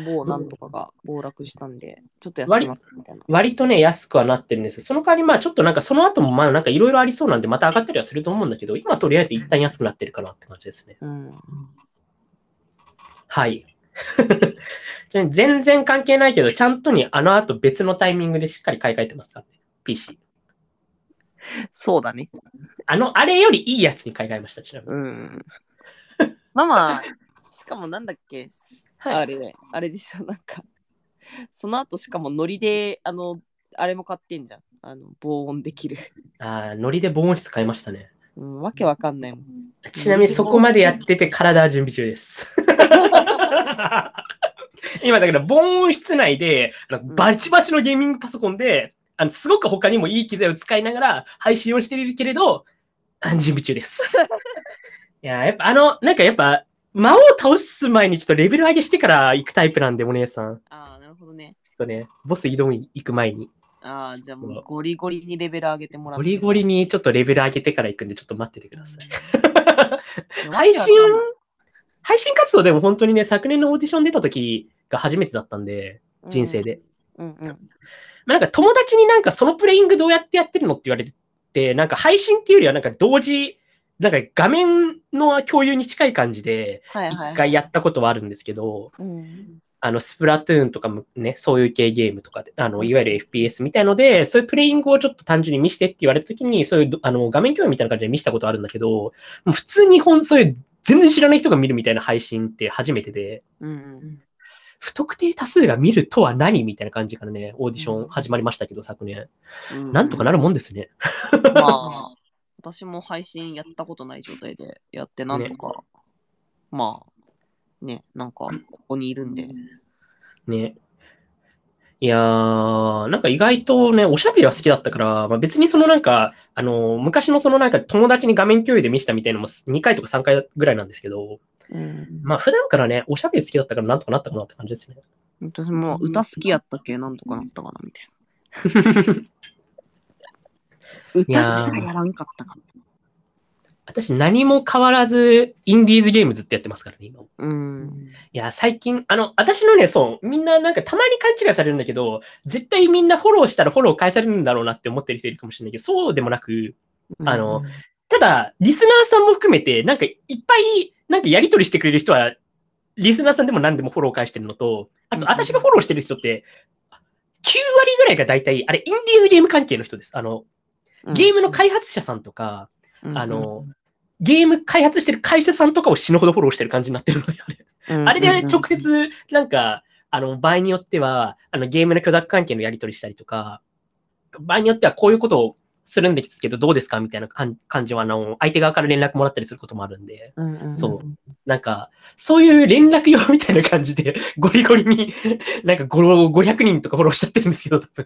うん、某なんとかが暴落したんで、ちょっと安くなったみたいな。 割とね、安くはなってるんです。その代わり、まあちょっとなんかその後もまあなんかいろいろありそうなんで、また上がったりはすると思うんだけど、今とりあえず一旦安くなってるかなって感じですね。 うん、 はい。全然関係ないけど、ちゃんとにあの後別のタイミングでしっかり買い替えてますからね。ピーシー。 そうだね。 あの、あれよりいいやつに買い替えました、ちなみに。 うん。ママ、しかもなんだっけ、 はい、 あれ、あれでしょ、なんか、その後しかもノリで、あの、あれも買ってんじゃん。あの、防音できる。 ああ、ノリで防音室買いましたね。 うん、わけわかんないもん。 ちなみにそこまでやってて体は準備中です。今だから防音室内でバチバチのゲーミングパソコンで、あのすごく他にもいい機材を使いながら配信をしているけれど、準備中です。いや、やっぱあの、なんかやっぱ、魔王を倒す前にちょっとレベル上げしてから行くタイプなんで、お姉さん。 ああ、なるほどね。 ちょっとね、ボス挑み行く前に。 ああ、じゃあもうゴリゴリにレベル上げてもらって。 ゴリゴリにちょっとレベル上げてから行くんで、ちょっと待っててください。配信、配信活動でも本当にね、昨年のオーディション出た時が初めてだったんで、人生で。 うんうんうん、 まあ、なんか友達になんかそのプレイングどうやってやってるのって言われて、なんか配信っていうよりはなんか同時、なんか画面の共有に近い感じで、一回やったことはあるんですけど、 はいはいはい、うんあの、スプラトゥーンとかもね、そういう系ゲームとかで、あの、いわゆる エフピーエス みたいので、そういうプレイングをちょっと単純に見せてって言われたときに、そういう、あの、画面共有みたいな感じで見せたことあるんだけど、もう普通に本、そういう全然知らない人が見るみたいな配信って初めてで、 うんうん、 不特定多数が見るとは何みたいな感じからね、オーディション始まりましたけど、昨年。うん、なんとかなるもんですね。 まあ、私も配信やったことない状態でやって、なんとか、ね、まあ、ね、なんか、ここにいるんで。 ね。いやー、なんか意外とね、おしゃべりは好きだったから、まあ、別にそのなんか、あのー、昔のそのなんか友達に画面共有で見せたみたいなのもにかいとかさんかいぐらいなんですけど、うん、まあ普段からね、おしゃべり好きだったからなんとかなったかなって感じですね。 私も歌好きやったっけ、なんとかなったかなみたいな。歌しかやらんかったかな。 私何も変わらず、インディーズゲームずっとやってますからね、今。 うん。 いや、最近、あの、私のね、そう、みんななんかたまに勘違いされるんだけど、絶対みんなフォローしたらフォロー返されるんだろうなって思ってる人いるかもしれないけど、そうでもなく、あの、 ただ、リスナーさんも含めて、なんかいっぱい、なんかやりとりしてくれる人は、リスナーさんでも何でもフォロー返してるのと、あと、私がフォローしてる人って、きゅうわりぐらいが大体、あれ、インディーズゲーム関係の人です。あの、ゲームの開発者さんとか、うん、あの、ゲーム開発してる会社さんとかを死ぬほどフォローしてる感じになってるので、あれ。うん、あれで直接、なんか、あの、場合によっては、あの、ゲームの許諾関係のやり取りしたりとか、場合によってはこういうことをするんですけど、どうですかみたいな感じは、あの、相手側から連絡もらったりすることもあるんで、うんうんうん、そう。なんか、そういう連絡用みたいな感じで、ゴリゴリに、なんかごひゃくにんとかフォローしちゃってるんですけど、多分。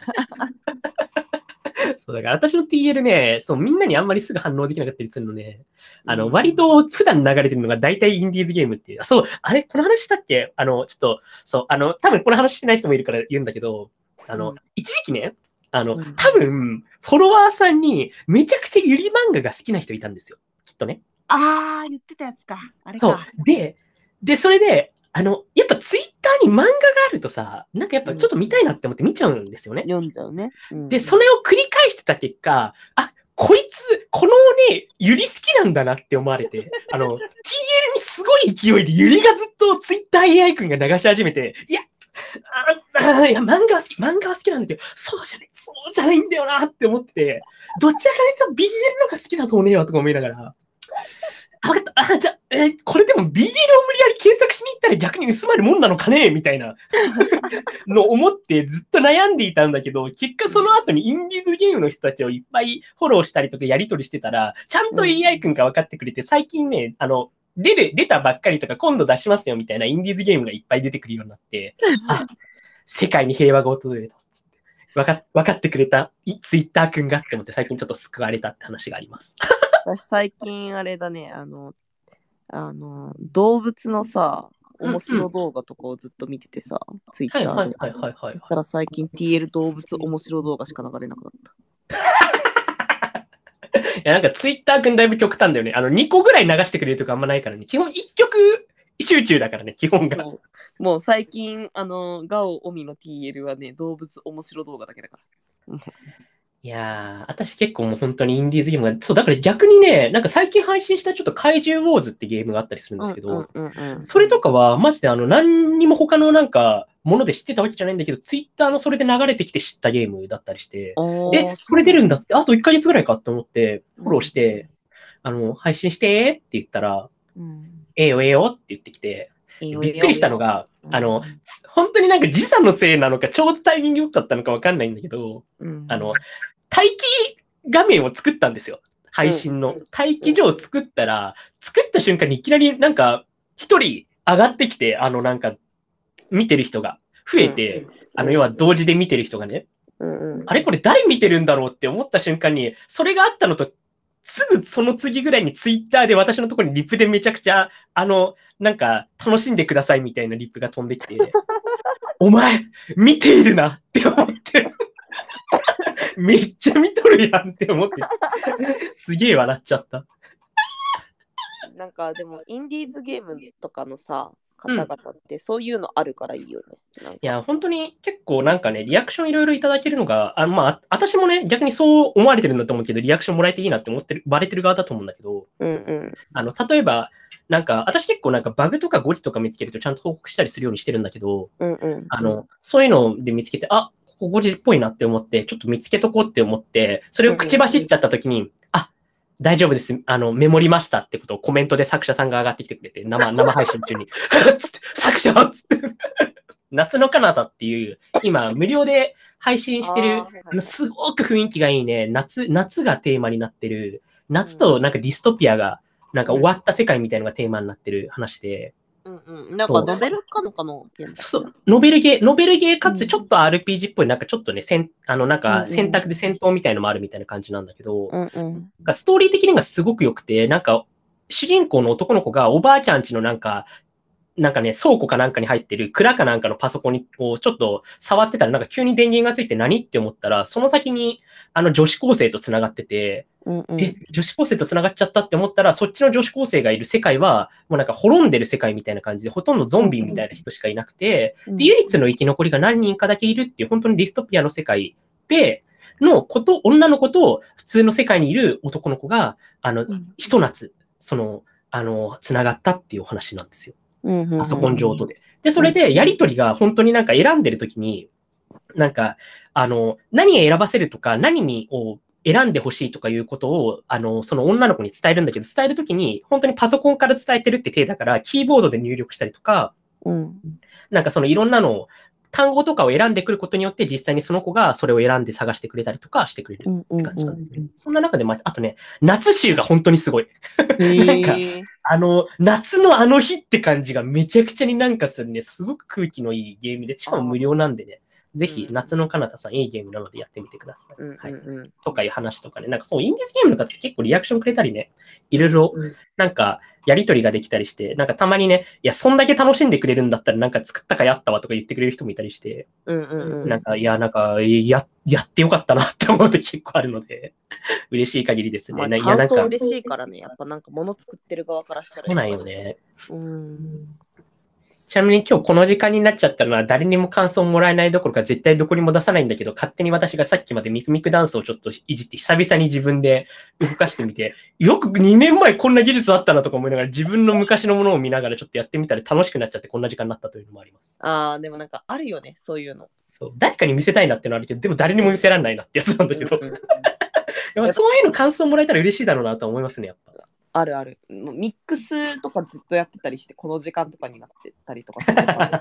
そう、だから私の ティーエル ね、そう、みんなにあんまりすぐ反応できなかったりするのね、あの、割と普段流れてるのが大体インディーズゲームっていう。そう、あれこの話したっけあの、ちょっと、そう、あの、多分この話してない人もいるから言うんだけど、あの、うん、一時期ね、あの、多分、フォロワーさんにめちゃくちゃゆり漫画が好きな人いたんですよ。きっとね。 あー、言ってたやつか。あれか。 そう。で、で、それで、あの、やっぱツイッターに漫画があるとさ、なんかやっぱちょっと見たいなって思って見ちゃうんですよね。 うん、読んじゃうね、うん。 で、それを繰り返してた結果、あ、こいつ、このね、ゆり好きなんだなって思われて、あの、ティーエル にすごい勢いでゆりがずっとツイッター エーアイ 君が流し始めて、いや、ああいや、漫画は好き、漫画は好きなんだけど、そうじゃない、そうじゃないんだよなって思ってて、どちらかというと ビーエル の方が好きだぞねよとか思いながら、あ、分かった。あ、じゃあ、えー、これでも ビーエル を無理やり検索しに行ったら逆に薄まるもんなのかねみたいなのを思ってずっと悩んでいたんだけど、結果その後にインディーズゲームの人たちをいっぱいフォローしたりとかやり取りしてたら、ちゃんと エーアイ 君が分かってくれて、最近ね、あの、出る、出たばっかりとか今度出しますよみたいなインディーズゲームがいっぱい出てくるようになって、あ、世界に平和が訪れた。分か分かってくれたツイッター君がって思って最近ちょっと救われたって話があります。 私最近あれだね、あの、あの、動物のさ、面白動画とかをずっと見ててさ、うんうん、ツイッターで。はいはいはいはい、はい。そしたら最近 ティーエル 動物面白動画しか流れなくなった。 いやなんかツイッター君だいぶ極端だよね。あのにこぐらい流してくれるとかあんまないからね。基本いっきょく集中だからね、基本が。 もう、もう最近、あの、ガオオミの ティーエル はね、動物面白動画だけだから。 いやー、私結構もう本当にインディーズゲームが、そう、だから逆にね、なんか最近配信したちょっと怪獣ウォーズってゲームがあったりするんですけど、それとかはマジであの何にも他のなんかもので知ってたわけじゃないんだけど、ツイッターのそれで流れてきて知ったゲームだったりして、え、これ出るんだって、あといっかげつぐらいかと思ってフォローして、うん、あの、配信してって言ったら、うん、ええよええよって言ってきて、びっくりしたのが、あの、本当になんか時差のせいなのか、ちょうどタイミング良かったのかわかんないんだけど、うん、あの、待機画面を作ったんですよ。配信の。待機所を作ったら、作った瞬間にいきなりなんか、一人上がってきて、あのなんか、見てる人が増えて、あの、要は同時で見てる人がね、あれこれ誰見てるんだろうって思った瞬間に、それがあったのと、すぐその次ぐらいにツイッターで私のところにリプでめちゃくちゃ、あの、なんか、楽しんでくださいみたいなリプが飛んできて、お前、見ているなって思って。めっちゃ見とるやんって思って、すげえ笑っちゃった。 なんかでも、インディーズゲームとかのさ、方々ってそういうのあるからいいよね。 うん、いや、本当に結構なんかね、リアクションいろいろいただけるのが、あまあ、私もね、逆にそう思われてるんだと思うけど、リアクションもらえていいなって思ってる、バレてる側だと思うんだけど、うんうん、あの、例えば、なんか、私結構なんかバグとか誤字とか見つけるとちゃんと報告したりするようにしてるんだけど、うんうん、あの、そういうので見つけて、あ、ここ誤字っぽいなって思って、ちょっと見つけとこうって思って、それを口走っちゃった時に、うんうん、あ、大丈夫です。あの、メモりましたってことをコメントで作者さんが上がってきてくれて、生、生配信中に。つって、作者つって。夏の彼方っていう、今、無料で配信してる、あの、すごく雰囲気がいいね、夏、夏がテーマになってる、夏となんかディストピアが、なんか終わった世界みたいなのがテーマになってる話で、 うんうん、なんかノベルかのかのそうそう、ノベルゲー、ノベルゲーかつちょっと アールピージー っぽい、なんかちょっとね、せんあのなんか選択で戦闘みたいのもあるみたいな感じなんだけど、うんうん、ストーリー的にがすごく良くて、なんか主人公の男の子がおばあちゃん家のなんか、なんかね、倉庫かなんかに入ってる蔵かなんかのパソコンをちょっと触ってたら、なんか急に電源がついて何って思ったら、その先にあの女子高生と繋がってて、うんうん、え、女子高生と繋がっちゃったって思ったら、そっちの女子高生がいる世界は、もうなんか滅んでる世界みたいな感じで、ほとんどゾンビみたいな人しかいなくて、で唯一の生き残りが何人かだけいるっていう、本当にディストピアの世界で、 のこと、女の子と普通の世界にいる男の子が、あの、ひと夏、その、あの、繋がったっていうお話なんですよ。パソコン上とで。で、それでやりとりが本当になんか選んでるときに、なんか、あの、何を選ばせるとか、何にを選んでほしいとかいうことを、あの、その女の子に伝えるんだけど、伝えるときに、本当にパソコンから伝えてるって体だから、キーボードで入力したりとか、 うん、 なんかそのいろんなのを、単語とかを選んでくることによって、実際にその子がそれを選んで探してくれたりとかしてくれるって感じなんですね。そんな中で、まあ、あとね、夏集が本当にすごい。なんか、あの、夏のあの日って感じがめちゃくちゃになんかするね、すごく空気のいいゲームで、しかも無料なんでね、ぜひ、夏の彼方さん、いいゲームなのでやってみてください。 うんうんうん、 はい。とかいう話とかね、なんかそう、インディーズゲームの方って結構リアクションくれたりね、いろいろ、なんか、やりとりができたりして、なんかたまにね、いや、そんだけ楽しんでくれるんだったら、なんか作ったかやったわとか言ってくれる人もいたりして、 うんうんうん、 なんか、いや、なんか、や、やってよかったなって思うと結構あるので、嬉しい限りですね。 まあ、感想嬉しいからね、やっぱなんか物作ってる側からしたら。 そうなんよね。 うん。 ちなみに今日この時間になっちゃったのは誰にも感想もらえないどころか絶対どこにも出さないんだけど、勝手に私がさっきまでミクミクダンスをちょっといじって久々に自分で動かしてみて、よくにねんまえこんな技術あったなとか思いながら自分の昔のものを見ながらちょっとやってみたら楽しくなっちゃってこんな時間になったというのもあります。 ああ、でもなんかあるよね、そういうの。 そう。誰かに見せたいなってのあるけど、でも誰にも見せられないなってやつなんだけど。うんうん、やっぱそういうの感想もらえたら嬉しいだろうなと思いますね、やっぱ。 あるある。ミックスとかずっとやってたりして、この時間とかになってたりとかする。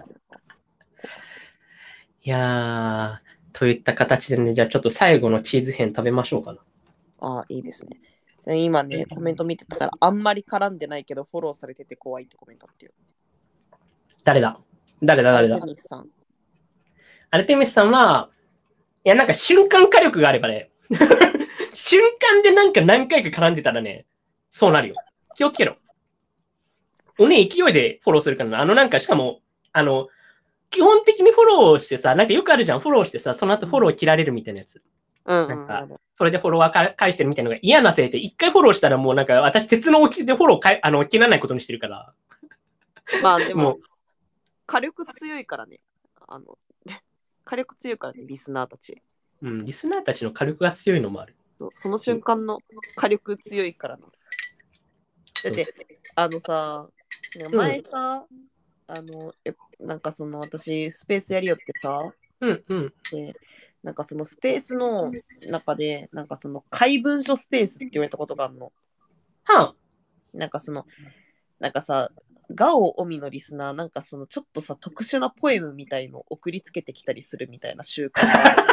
いやー、といった形でね、じゃあちょっと最後のチーズ編食べましょうかな。 ああ、いいですね。今ね、コメント見てたら、あんまり絡んでないけど、フォローされてて怖いってコメントあってよ。 誰だ誰だ誰だアルテミスさん。 アルテミスさんは、いや、なんか瞬間火力があればね、瞬間でなんか何回か絡んでたらね、そうなるよ。気をつけろ。おね、勢いでフォローするからな。あのなんか、しかも、あの、基本的にフォローしてさ、なんかよくあるじゃん、フォローしてさ、その後フォロー切られるみたいなやつ。 うん、 なんか、それでフォロワー返してるみたいなのが嫌なせいで、一回フォローしたらもうなんか、私、鉄の置きでフォローかいあの切らないことにしてるから。 まあでも、火力強いからね。あの、火力強いからね、リスナーたち。 うん、リスナーたちの火力が強いのもある。 そ, その瞬間の火力強いからの。だって、あのさ、前さ、うん、あの、なんかその私、スペースやりよってさ、 うんうん。 で、なんかそのスペースの中で、なんかその怪文書スペースって言われたことがあるの。 はあ。 なんかその、なんかさ、ガオオミのリスナー、なんかそのちょっとさ、特殊なポエムみたいのを送りつけてきたりするみたいな習慣があ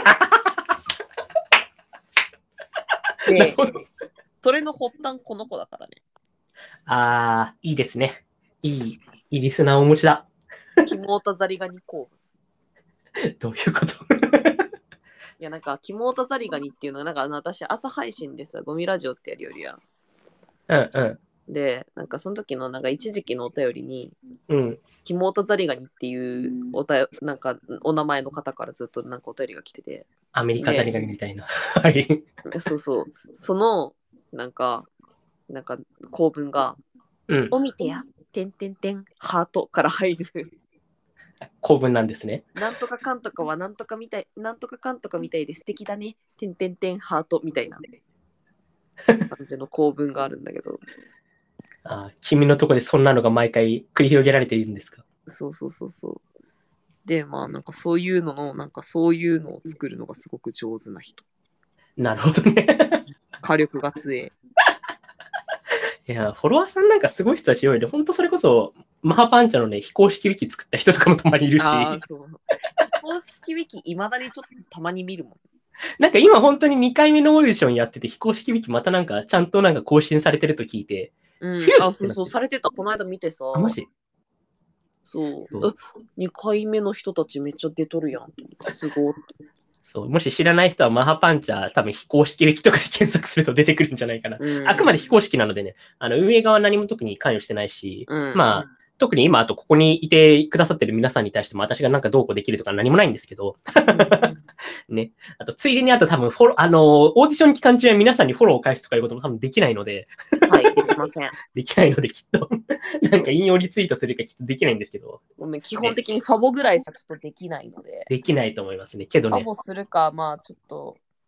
る。で、それの発端この子だからね。 あー、いいですね。いい、いいリスナーをお持ちだ。 キモータザリガニ公文。 どういうこといや、なんか、キモータザリガニっていうのは、なんか私、朝配信でさ、ゴミラジオってやるよりや。 うんうん。 で、なんかその時のなんか一時期のお便りに、 うん、 キモータザリガニっていうおたなんかお名前の方からずっとなんかお便りが来てて。 アメリカザリガニみたいな。はい。 そうそう。その、なんか、なんか構文が、うん、お見てや、てんてんてん、ハートから入る。 構文なんですね。 なんとかかんとかはなんとかみたい、なんとかかんとかみたいで素敵だね。てんてんてん、ハートみたいな感じの構文があるんだけど。 あ、君のとこでそんなのが毎回繰り広げられているんですか？ そうそうそうそう。で、まあなんかそういうのの、なんかそういうのを作るのがすごく上手な人。 なるほどね。 火力が強い。 いや、フォロワーさんなんかすごい人たち多いで、本当それこそ、マハパンチャのね、非公式ウィキ作った人とかもたまにいるし。 ああ、そう。非公式ウィキ、いまだにちょっとたまに見るもん。 なんか今本当ににかいめのオーディションやってて、非公式ウィキまたなんかちゃんとなんか更新されてると聞いて。 うん、あ、そうそう、されてた。この間見てさ。 マジ？ そう。うにかいめの人たちめっちゃ出とるやん。すごい。 そう、もし知らない人はマハパンチャー多分非公式ウィキとかで検索すると出てくるんじゃないかな。うん、あくまで非公式なのでね、あの運営側は何も特に関与してないし、うん、まあ、特に今、あとここにいてくださってる皆さんに対しても私がなんかどうこうできるとか何もないんですけど、ね。あと、ついでにあと多分フォロー、あの、オーディション期間中は皆さんにフォローを返すとかいうことも多分できないので、 はい、できません。 できないのできっと、なんか引用リツイートするかきっとできないんですけど。 ごめん、基本的にファボぐらいしかちょっとできないので。 できないと思いますね。けどね。 ファボするか、まあちょっと、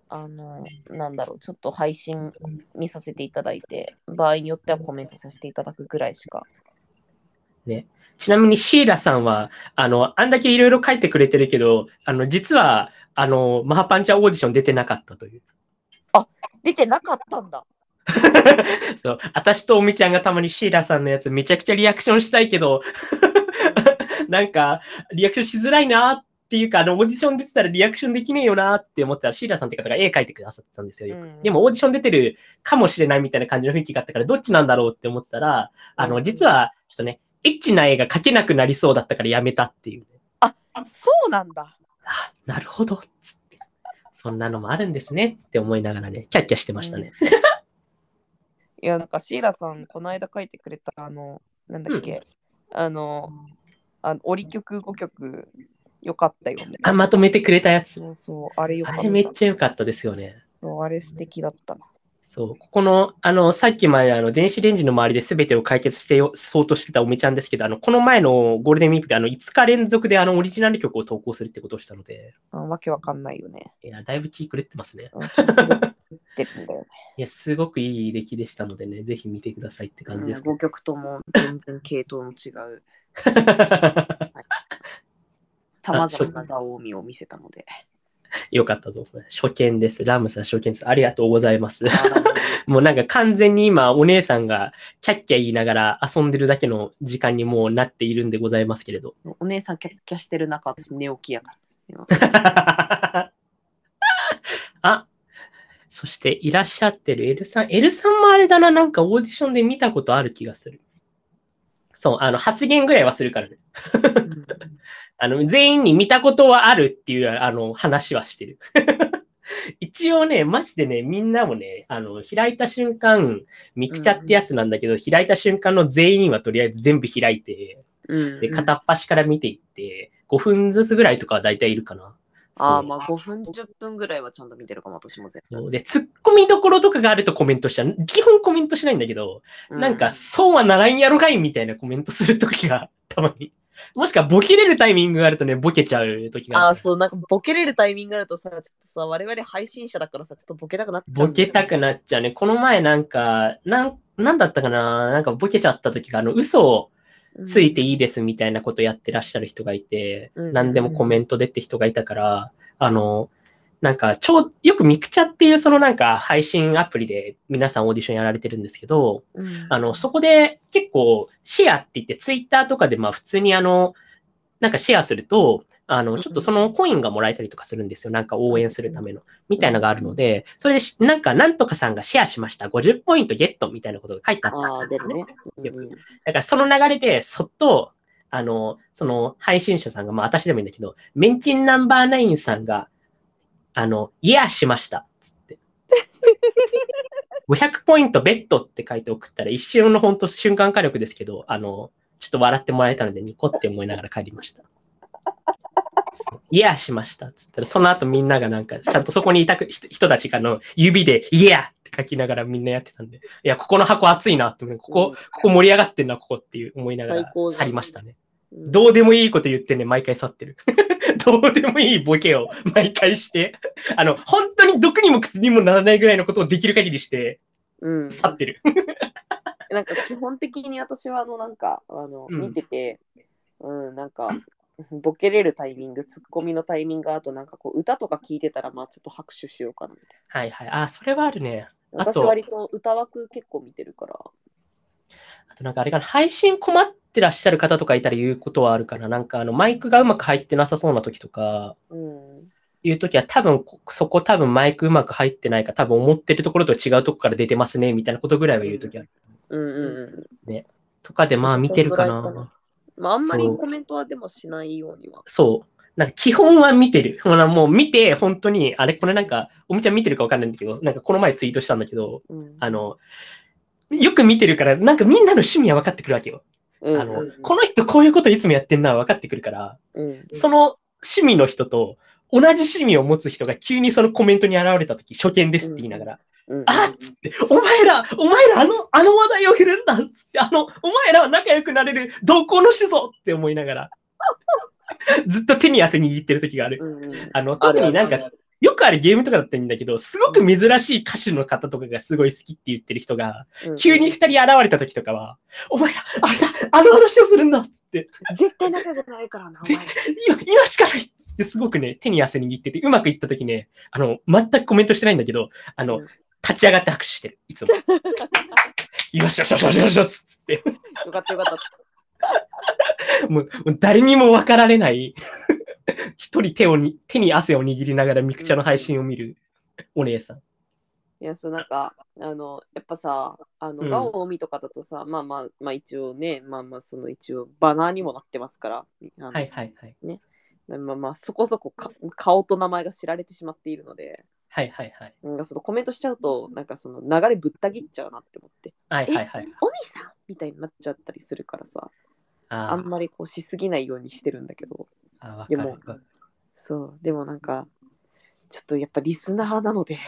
あの、なんだろう、ちょっと配信見させていただいて、場合によってはコメントさせていただくぐらいしか。 ね。ちなみにシーラさんは、あの、あんだけいろいろ書いてくれてるけど、あの、実は、あの、マハパンチャーオーディション出てなかったという。 あ、出てなかったんだ。 そう、私とおみちゃんがたまにシーラさんのやつめちゃくちゃリアクションしたいけど、なんか、リアクションしづらいなっていうか、あの、オーディション出てたらリアクションできねえよなって思ったら、シーラさんって方が絵描いてくださってたんですよ。よくうんでも、オーディション出てるかもしれないみたいな感じの雰囲気があったから、どっちなんだろうって思ってたら、あの、実は、ちょっとね、エッチな絵が描けなくなりそうだったからやめたっていう、ね。 あ、そうなんだ。 あ、なるほど。つって。そんなのもあるんですねって思いながらね、キャッキャしてましたね。 うんいや、なんかシーラさん、この間書いてくれた、あの、なんだっけ、うん、あの、あの折曲ごきょく、よかったよね。 あ、まとめてくれたやつ。 そうそう、あれよかった。 あれめっちゃ良かったですよね。 そう、あれ素敵だったな。 そう、ここの、あの、さっきまであの、電子レンジの周りで全てを解決してよそうとしてたおみちゃんですけど、あの、この前のゴールデンウィークであの、いつか連続であの、オリジナル曲を投稿するってことをしたので。 あわけわかんないよね。 いや、だいぶ気狂ってますね。 気狂ってるんだよね。 いや、すごくいい出来でしたのでね、ぜひ見てくださいって感じです、 ね。ごきょくとも全然系統の違う。さまざまなダオーミを見せたので。 よかったと思います。初見です。ラムさん初見です。ありがとうございます。もうなんか完全に今お姉さんがキャッキャ言いながら遊んでるだけの時間にもうなっているんでございますけれど。 お姉さんキャッキャしてる中、私寝起きやから。 あ、そしていらっしゃってる L さん。L さんもあれだな、なんかオーディションで見たことある気がする。そう、あの、発言ぐらいはするからね。あの、全員に見たことはあるっていう、あの、話はしてる。一応ね、マジでね、みんなもね、あの、開いた瞬間、ミクチャってやつなんだけど、うん、開いた瞬間の全員はとりあえず全部開いて、うん、で、片っ端から見ていって、ごふんずつぐらいとかは大体いるかな。 ああ、まあごふん、じゅっぷんぐらいはちゃんと見てるかも、私も全然。で、突っ込みどころとかがあるとコメントしちゃう。基本コメントしないんだけど、うん、なんか、そうはならんやろがいみたいなコメントするときがたまに。もしくはボケれるタイミングがあるとね、ボケちゃう時がある。ああ、そう、なんかボケれるタイミングがあるとさ、ちょっとさ、我々配信者だからさ、ちょっとボケたくなっちゃう、 ね。ボケたくなっちゃうね。この前なんか、なん、なんだったかななんかボケちゃった時が、あの、嘘をついていいですみたいなことやってらっしゃる人がいて、うん、何でもコメントでって人がいたから、あの、なんか、ちょう、よくミクチャっていうそのなんか配信アプリで皆さんオーディションやられてるんですけど、うん、あの、そこで結構シェアって言ってツイッターとかでまあ普通にあの、なんかシェアすると、あの、ちょっとそのコインがもらえたりとかするんですよ。なんか応援するための。みたいなのがあるので、それで、なんか、なんとかさんがシェアしました。ごじゅうポイントゲットみたいなことが書いてあったんですよね。よく。だからその流れで、そっと、あの、その配信者さんが、まあ私でもいいんだけど、メンチンナンバーナインさんが、あの、イヤーしました。つって。ごひゃくポイントベッドって書いて送ったら、一瞬の本当瞬間火力ですけど、あの、ちょっと笑ってもらえたので、ニコって思いながら帰りました。イヤーしましたっつったら、その後みんながなんか、ちゃんとそこにいた人たちがの指でイヤーって書きながらみんなやってたんで、いや、ここの箱熱いなって、ここ、ここ盛り上がってんな、ここっていう思いながら去りましたね。どうでもいいこと言ってね、毎回去ってる。どうでもいいボケを毎回して、あの、本当に毒にも口にもならないぐらいのことをできる限りして、去ってる。 なんか基本的に私はあの、なんか、あの、うん、見てて、うん、なんか、ボケれるタイミング、ツッコミのタイミング、あとなんかこう歌とか聞いてたら、まあちょっと拍手しようかなみたいな。はいはい。あ、それはあるね。 私割と歌枠結構見てるから。 あとなんかあれかな、配信困ってらっしゃる方とかいたら言うことはあるかな。なんかあのマイクがうまく入ってなさそうな時とか、うん、いう時は多分そこ多分マイクうまく入ってないか、多分思ってるところと違うところから出てますねみたいなことぐらいは言う時ある。うんうんうん。ね。とかでまあ見てるかな。 まあ、あんまりコメントはでもしないようには。 そう。なんか基本は見てる。ほらもう見て、本当に、あれこれなんか、おみちゃん見てるかわかんないんだけど、なんかこの前ツイートしたんだけど、うん、あの、よく見てるから、なんかみんなの趣味は分かってくるわけよ。うん、あの、うん、この人こういうこといつもやってんのは分かってくるから、うん、その趣味の人と同じ趣味を持つ人が急にそのコメントに現れたとき、初見ですって言いながら、うん、あっつって、お前ら、お前らあの、あの話題を振るんだっつって、あの、お前らは仲良くなれる同行の種ぞって思いながら、ずっと手に汗握ってる時がある。うん、あの、特になんか、 よくあるゲームとかだったらいいんだけど、すごく珍しい歌手の方とかがすごい好きって言ってる人が、 うん、 急に二人現れた時とかは、お前ら、あれだ、あの話をするんだって。 絶対仲良くなるからな、お前。 今、今しかないってすごくね、手に汗握ってて、うまくいった時ね、あの、全くコメントしてないんだけど、あの、うん、立ち上がって拍手してる、いつも。よしよしよしよしよしよしって。 よかったよかった。 もう、もう誰にも分かられない、一人手をに、手に汗を握りながらミクチャの配信を見るお姉さん。 いや、そうなんか、あの、やっぱさ、あの、ガオを見とかだとさ、うん、まあまあ、まあ一応ね、まあまあ、その一応バナーにもなってますから、あのはいはいはい。 ね。まあまあ、そこそこか顔と名前が知られてしまっているので、 はいはいはい。 なんかそのコメントしちゃうと、なんかその流れぶった切っちゃうなって思って。 はいはいはい。 え、おみさんみたいになっちゃったりするからさ、あ, あんまりこうしすぎないようにしてるんだけど。 あ、 でも、そう、でもなんか、ちょっとやっぱリスナーなので、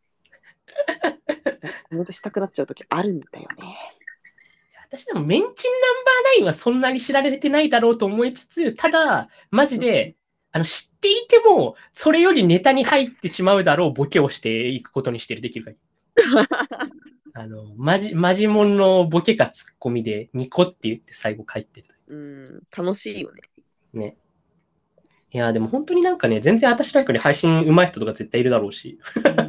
コメントしたくなっちゃうときあるんだよね。 私でもメンチンナンバーナインはそんなに知られてないだろうと思いつつ、ただ、マジで、あの、知っていても、それよりネタに入ってしまうだろうボケをしていくことにしてる、できる限り。あの、マジ、マジモンのボケかツッコミで、ニコって言って最後帰ってる。 うん、楽しいよね。 ね。いや、でも本当になんかね、全然私なんかに配信上手い人とか絶対いるだろうし。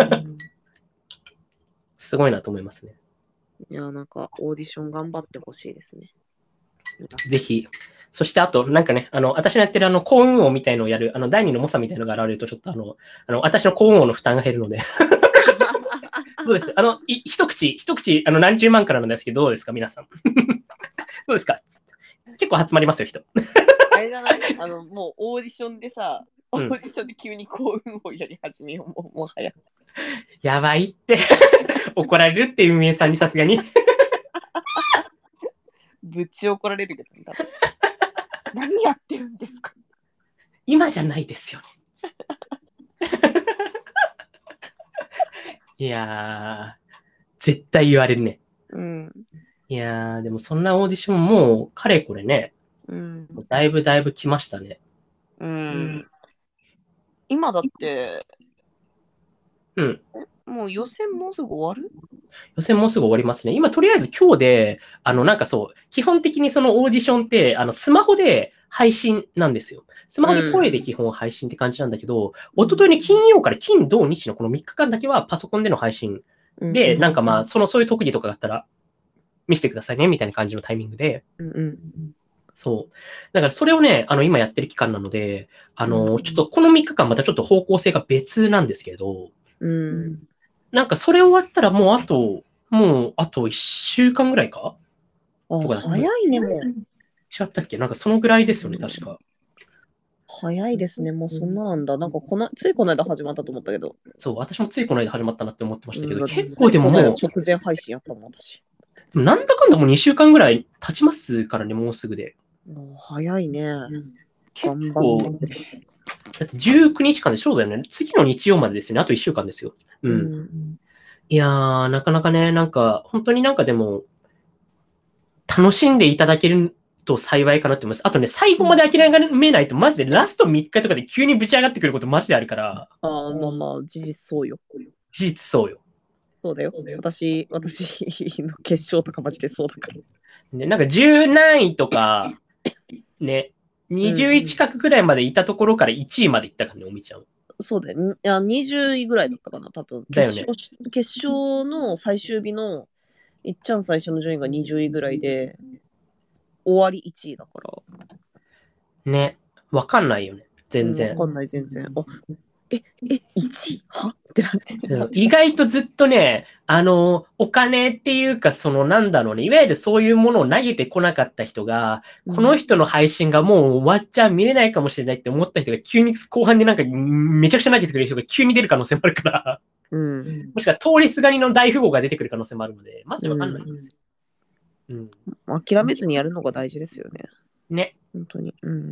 すごいなと思いますね。 いや、なんかオーディション頑張ってほしいですね。 ぜひ。そしてあと、なんかね、あの、私のやってるあの、幸運王みたいのをやる、あの、第二の猛者みたいのが現れると、ちょっとあの、あの、私の幸運王の負担が減るので。そうです。あの、い一口、一口、あの、何十万からなんですけど、どうですか、皆さん。どうですか結構集まりますよ、人。 あれじゃないあの、もうオーディションでさ、オーディションで急に幸運をやり始めよう、もうもはや。 やばいって。怒られるって運営さんにさすがに。 ぶち怒られるけど、ね、多分何やってるんですか今じゃないですよね。いやー、絶対言われるね。 うん。 いやー、でもそんなオーディションもう、かれこれね、 うん、 だいぶだいぶ来ましたね。 うん。うん、今だって、 うん。 もう予選もうすぐ終わる？ 予選もうすぐ終わりますね。今、とりあえず今日で、あの、なんかそう、基本的にそのオーディションって、あの、スマホで配信なんですよ。スマホで声で基本配信って感じなんだけど、うん、一昨日に金曜から金土日のこのみっかかんだけはパソコンでの配信で、うん、なんかまあ、その、そういう特技とかがあったら、見せてくださいね、みたいな感じのタイミングで。 うんうん、 そう。だからそれをね、あの、今やってる期間なので、あの、うん、ちょっとこのみっかかんまたちょっと方向性が別なんですけど、 うん、 なんかそれ終わったらもうあと、もうあといっしゅうかんぐらいかとか早いね、もう。 違ったっけなんかそのぐらいですよね、確か。 早いですね、もうそんななんだ。なんかこの、ついこの間始まったと思ったけど。 そう、私もついこの間始まったなって思ってましたけど、うん、結構でももう。 直前配信やったもん、私。 なんだかんだもうにしゅうかんぐらい経ちますからね、もうすぐで。 もう早いね。 結構、だってじゅうくにちかんでそうだよね。次の日曜までですよね。あといっしゅうかんですよ。うん。うん、いやー、なかなかね、なんか、本当になんかでも、楽しんでいただけると幸いかなって思います。あとね、最後まで諦めないと、マジでラストみっかとかで急にぶち上がってくることマジであるから。 ああ、まあまあ、事実そうよ。 事実そうよ。 そうだよ。私、私の決勝とかマジでそうだから。 ね、なんかじゅう何位とか、ね、にじゅういち近くくらいまでいたところからいちいまでいったからね、おみちゃん。 そうだよ。いや、にじゅういぐらいだったかな、多分。 だよね。 決勝、決勝の最終日の、いっちゃん最初の順位がにじゅういぐらいで、終わりいちいだから。 ね、わかんないよね、全然。 わ、うん、かんない、全然。あ、え、え、いちいはってなって。 意外とずっとね、あの、お金っていうか、そのなんだろうね、いわゆるそういうものを投げてこなかった人が、うん、この人の配信がもう終わっちゃ見れないかもしれないって思った人が急に後半でなんかめちゃくちゃ投げてくれる人が急に出る可能性もあるから、うん、もしくは通りすがりの大富豪が出てくる可能性もあるので、マジでわかんないんですよ。 うんうん、諦めずにやるのが大事ですよね。 ね。 本当に。うん、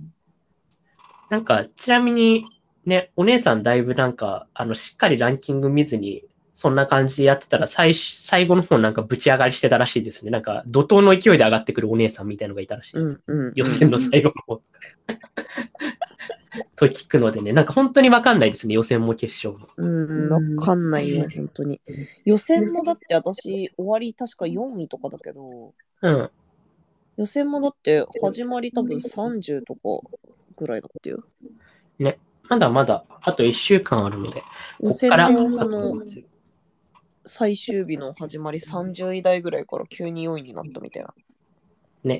なんか、ちなみに、ね、お姉さんだいぶなんか、あの、しっかりランキング見ずに、そんな感じでやってたら、最、最後の方なんかぶち上がりしてたらしいですね。なんか、怒涛の勢いで上がってくるお姉さんみたいのがいたらしいです。うんうんうん、予選の最後の方。 と聞くのでね、なんか本当にわかんないですね、予選も決勝も。 うん、わかんないよ、本当に。予選もだって私、終わり確かよんいとかだけど、 うん。 予選もだって始まり多分さんじゅうとかぐらいだったよ。 ね。まだまだ、あといっしゅうかんあるので、 予こっから、 選のその最終日の始まりさんじゅうい台ぐらいから急によんいになったみたいな。 ね。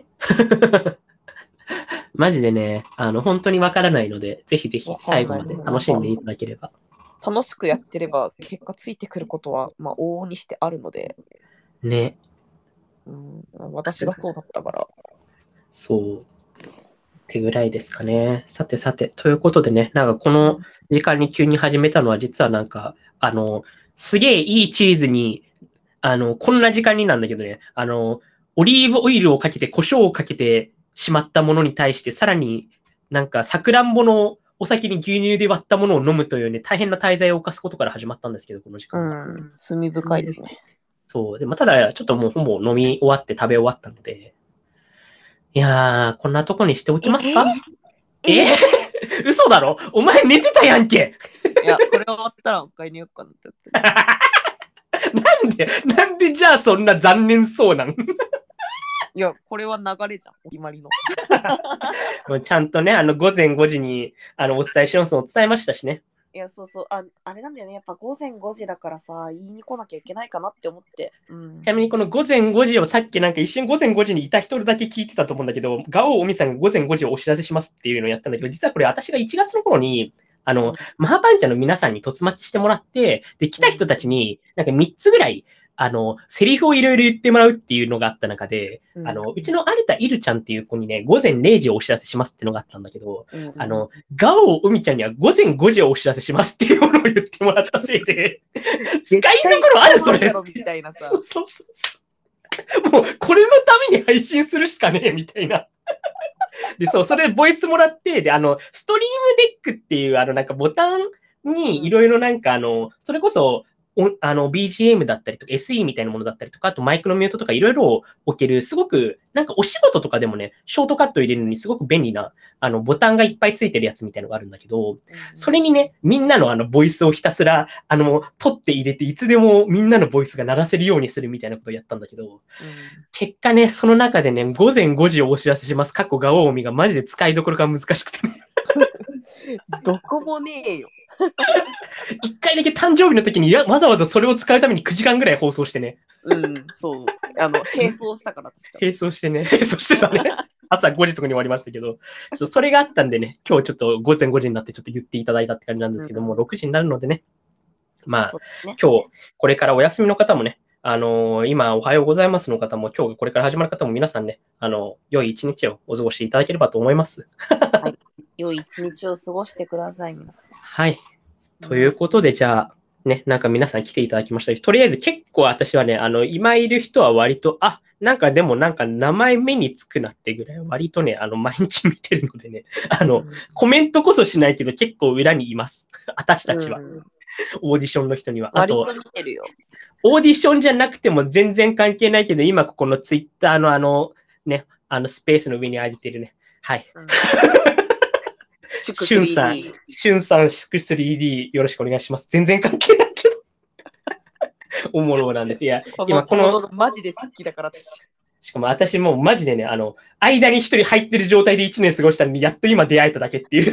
マジでね、あの、本当にわからないので、ぜひぜひ最後まで楽しんでいただければ。 楽しくやってれば結果ついてくることは、まあ、往々にしてあるので、 ね。 うん、私がそうだったから。 そう。ってぐらいですかね。さてさて、ということでね、なんかこの時間に急に始めたのは、実はなんか、あの、すげえいいチーズに、あの、こんな時間になんだけどね、あの、オリーブオイルをかけて、胡椒をかけてしまったものに対して、さらになんか、さくらんぼのお酒に牛乳で割ったものを飲むというね、大変な滞在を犯すことから始まったんですけど、この時間は。 うん、罪深いですね。 そう。でも、ただ、ちょっともうほぼ飲み終わって食べ終わったので、いやー、こんなとこにしておきますか？ええ嘘だろ？お前寝てたやんけ。 いや、これ終わったらお買いに行こうかなって言って。なんで、なんでじゃあそんな残念そうなん？ いや、これは流れじゃん、お決まりの。 もうちゃんとね、あの、午前ごじに、あの、お伝えしますのを伝えましたしね。 いや、そうそう、あ、あれなんだよね、やっぱ午前ごじだからさ、言いに来なきゃいけないかなって思って。うん、 ちなみにこの午前ごじをさっきなんか一瞬午前ごじにいた人だけ聞いてたと思うんだけど、ガオーおみさんが午前ごじをお知らせしますっていうのをやったんだけど、実はこれ私がいちがつの頃に、あの、 うん、 マハパンチャの皆さんに突待ちしてもらって、で、来た人たちに、なんかみっつぐらい、あの、セリフをいろいろ言ってもらうっていうのがあった中で、うん、あの、うちのアルタイルちゃんっていう子にね、午前れいじをお知らせしますってのがあったんだけど、うん、あの、ガオーおみちゃんには午前ごじをお知らせしますっていうものを言ってもらったせいで、使いどころあるそれみたいなさ。そうそうそう。もう、これのために配信するしかねえ、みたいな。で、そう、それボイスもらって、で、あの、ストリームデックっていう、あの、なんかボタンにいろいろなんか、あの、それこそ、あの、ビージーエム だったりとか、エスイー みたいなものだったりとか、あとマイクのミュートとかいろいろ置ける、すごく、なんかお仕事とかでもね、ショートカット入れるのにすごく便利な、あの、ボタンがいっぱいついてるやつみたいなのがあるんだけど、それにね、みんなのあの、ボイスをひたすら、あの、取って入れて、いつでもみんなのボイスが鳴らせるようにするみたいなことをやったんだけど、うん、結果ね、その中でね、午前ごじをお知らせします。過去ガオーミがマジで使いどころが難しくてね。 どこもねえよ。 一回だけ誕生日の時に、いや、わざわざそれを使うためにくじかんぐらい放送してね。 うん、そう。あの、並走したから。 並走してね。並走してたね。朝ごじとかに終わりましたけど、それがあったんでね、今日ちょっと午前ごじになってちょっと言っていただいたって感じなんですけども、うん、ろくじになるのでね。まあ、ね、今日、これからお休みの方もね、あのー、今、おはようございますの方も、今日これから始まる方も皆さんね、あの、良い一日をお過ごしいただければと思います。 はい。良い一日を過ごしてください、皆さん。 はい。ということで、じゃあ、ね、なんか皆さん来ていただきました。とりあえず結構私はね、あの、今いる人は割と、あ、なんかでもなんか名前目につくなってぐらい、割とね、あの、毎日見てるのでね、あの、うん、コメントこそしないけど結構裏にいます。私たちは。うん、オーディションの人には。あと、 割と見てるよ。 オーディションじゃなくても全然関係ないけど、今ここのツイッターのあの、ね、あのスペースの上に上げてるね。はい。うんしゅんさん、しゅんさん、祝 スリーディー よろしくお願いします。全然関係ないけど。おもろなんです。いや、今この、 マジで好きだから私。 しかも私もうマジでね、あの、間に一人入ってる状態で一年過ごしたのに、やっと今出会えただけっていう。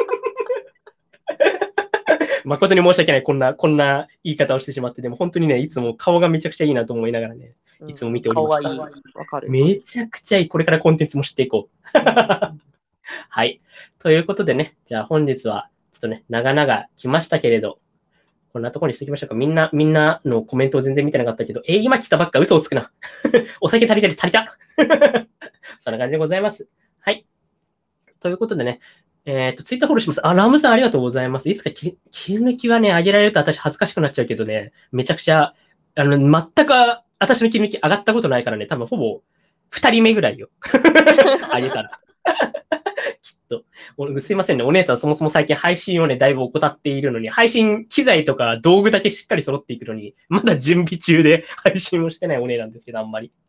誠に申し訳ない、こんな、こんな言い方をしてしまって、でも本当にね、いつも顔がめちゃくちゃいいなと思いながらね、いつも見ておりました。うん、 かわいい。わかる。 めちゃくちゃいい。これからコンテンツも知っていこう。はい。ということでね、じゃあ本日は、ちょっとね、長々来ましたけれど、こんなところにしておきましょうか。みんな、みんなのコメントを全然見てなかったけど、えー、今来たばっか嘘をつくな。お酒足りたり足りた。そんな感じでございます。はい。ということでね、えっと、ツイッターフォローします。あ、ラムさんありがとうございます。いつか切り抜きはね、上げられると私恥ずかしくなっちゃうけどね、めちゃくちゃ、あの、全く私の切り抜き上がったことないからね、多分ほぼ二人目ぐらいよ。上げたら。きっと。すいませんね。お姉さんそもそも最近配信をね、だいぶ怠っているのに、配信機材とか道具だけしっかり揃っていくのに、まだ準備中で配信をしてないお姉なんですけど、あんまり。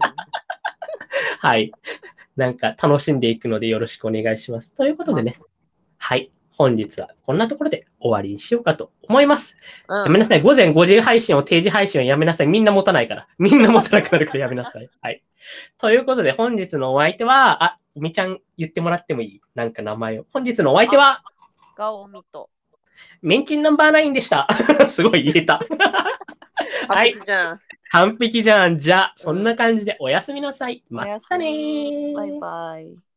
はい。なんか楽しんでいくのでよろしくお願いします。ということでね。 はい。本日はこんなところで終わりにしようかと思います。 うんやめなさい。午前ごじ配信を定時配信をやめなさい。みんな持たないから。みんな持たなくなるからやめなさい。はい。ということで、本日のお相手は、あ、みちゃん言ってもらってもいい？なんか名前を。本日のお相手は、 ガオミと。 メンチンナンバーナインでした。すごい言えた。 完璧じゃん。 完璧じゃん。じゃあ、そんな感じでおやすみなさい。またねー。 バイバイ。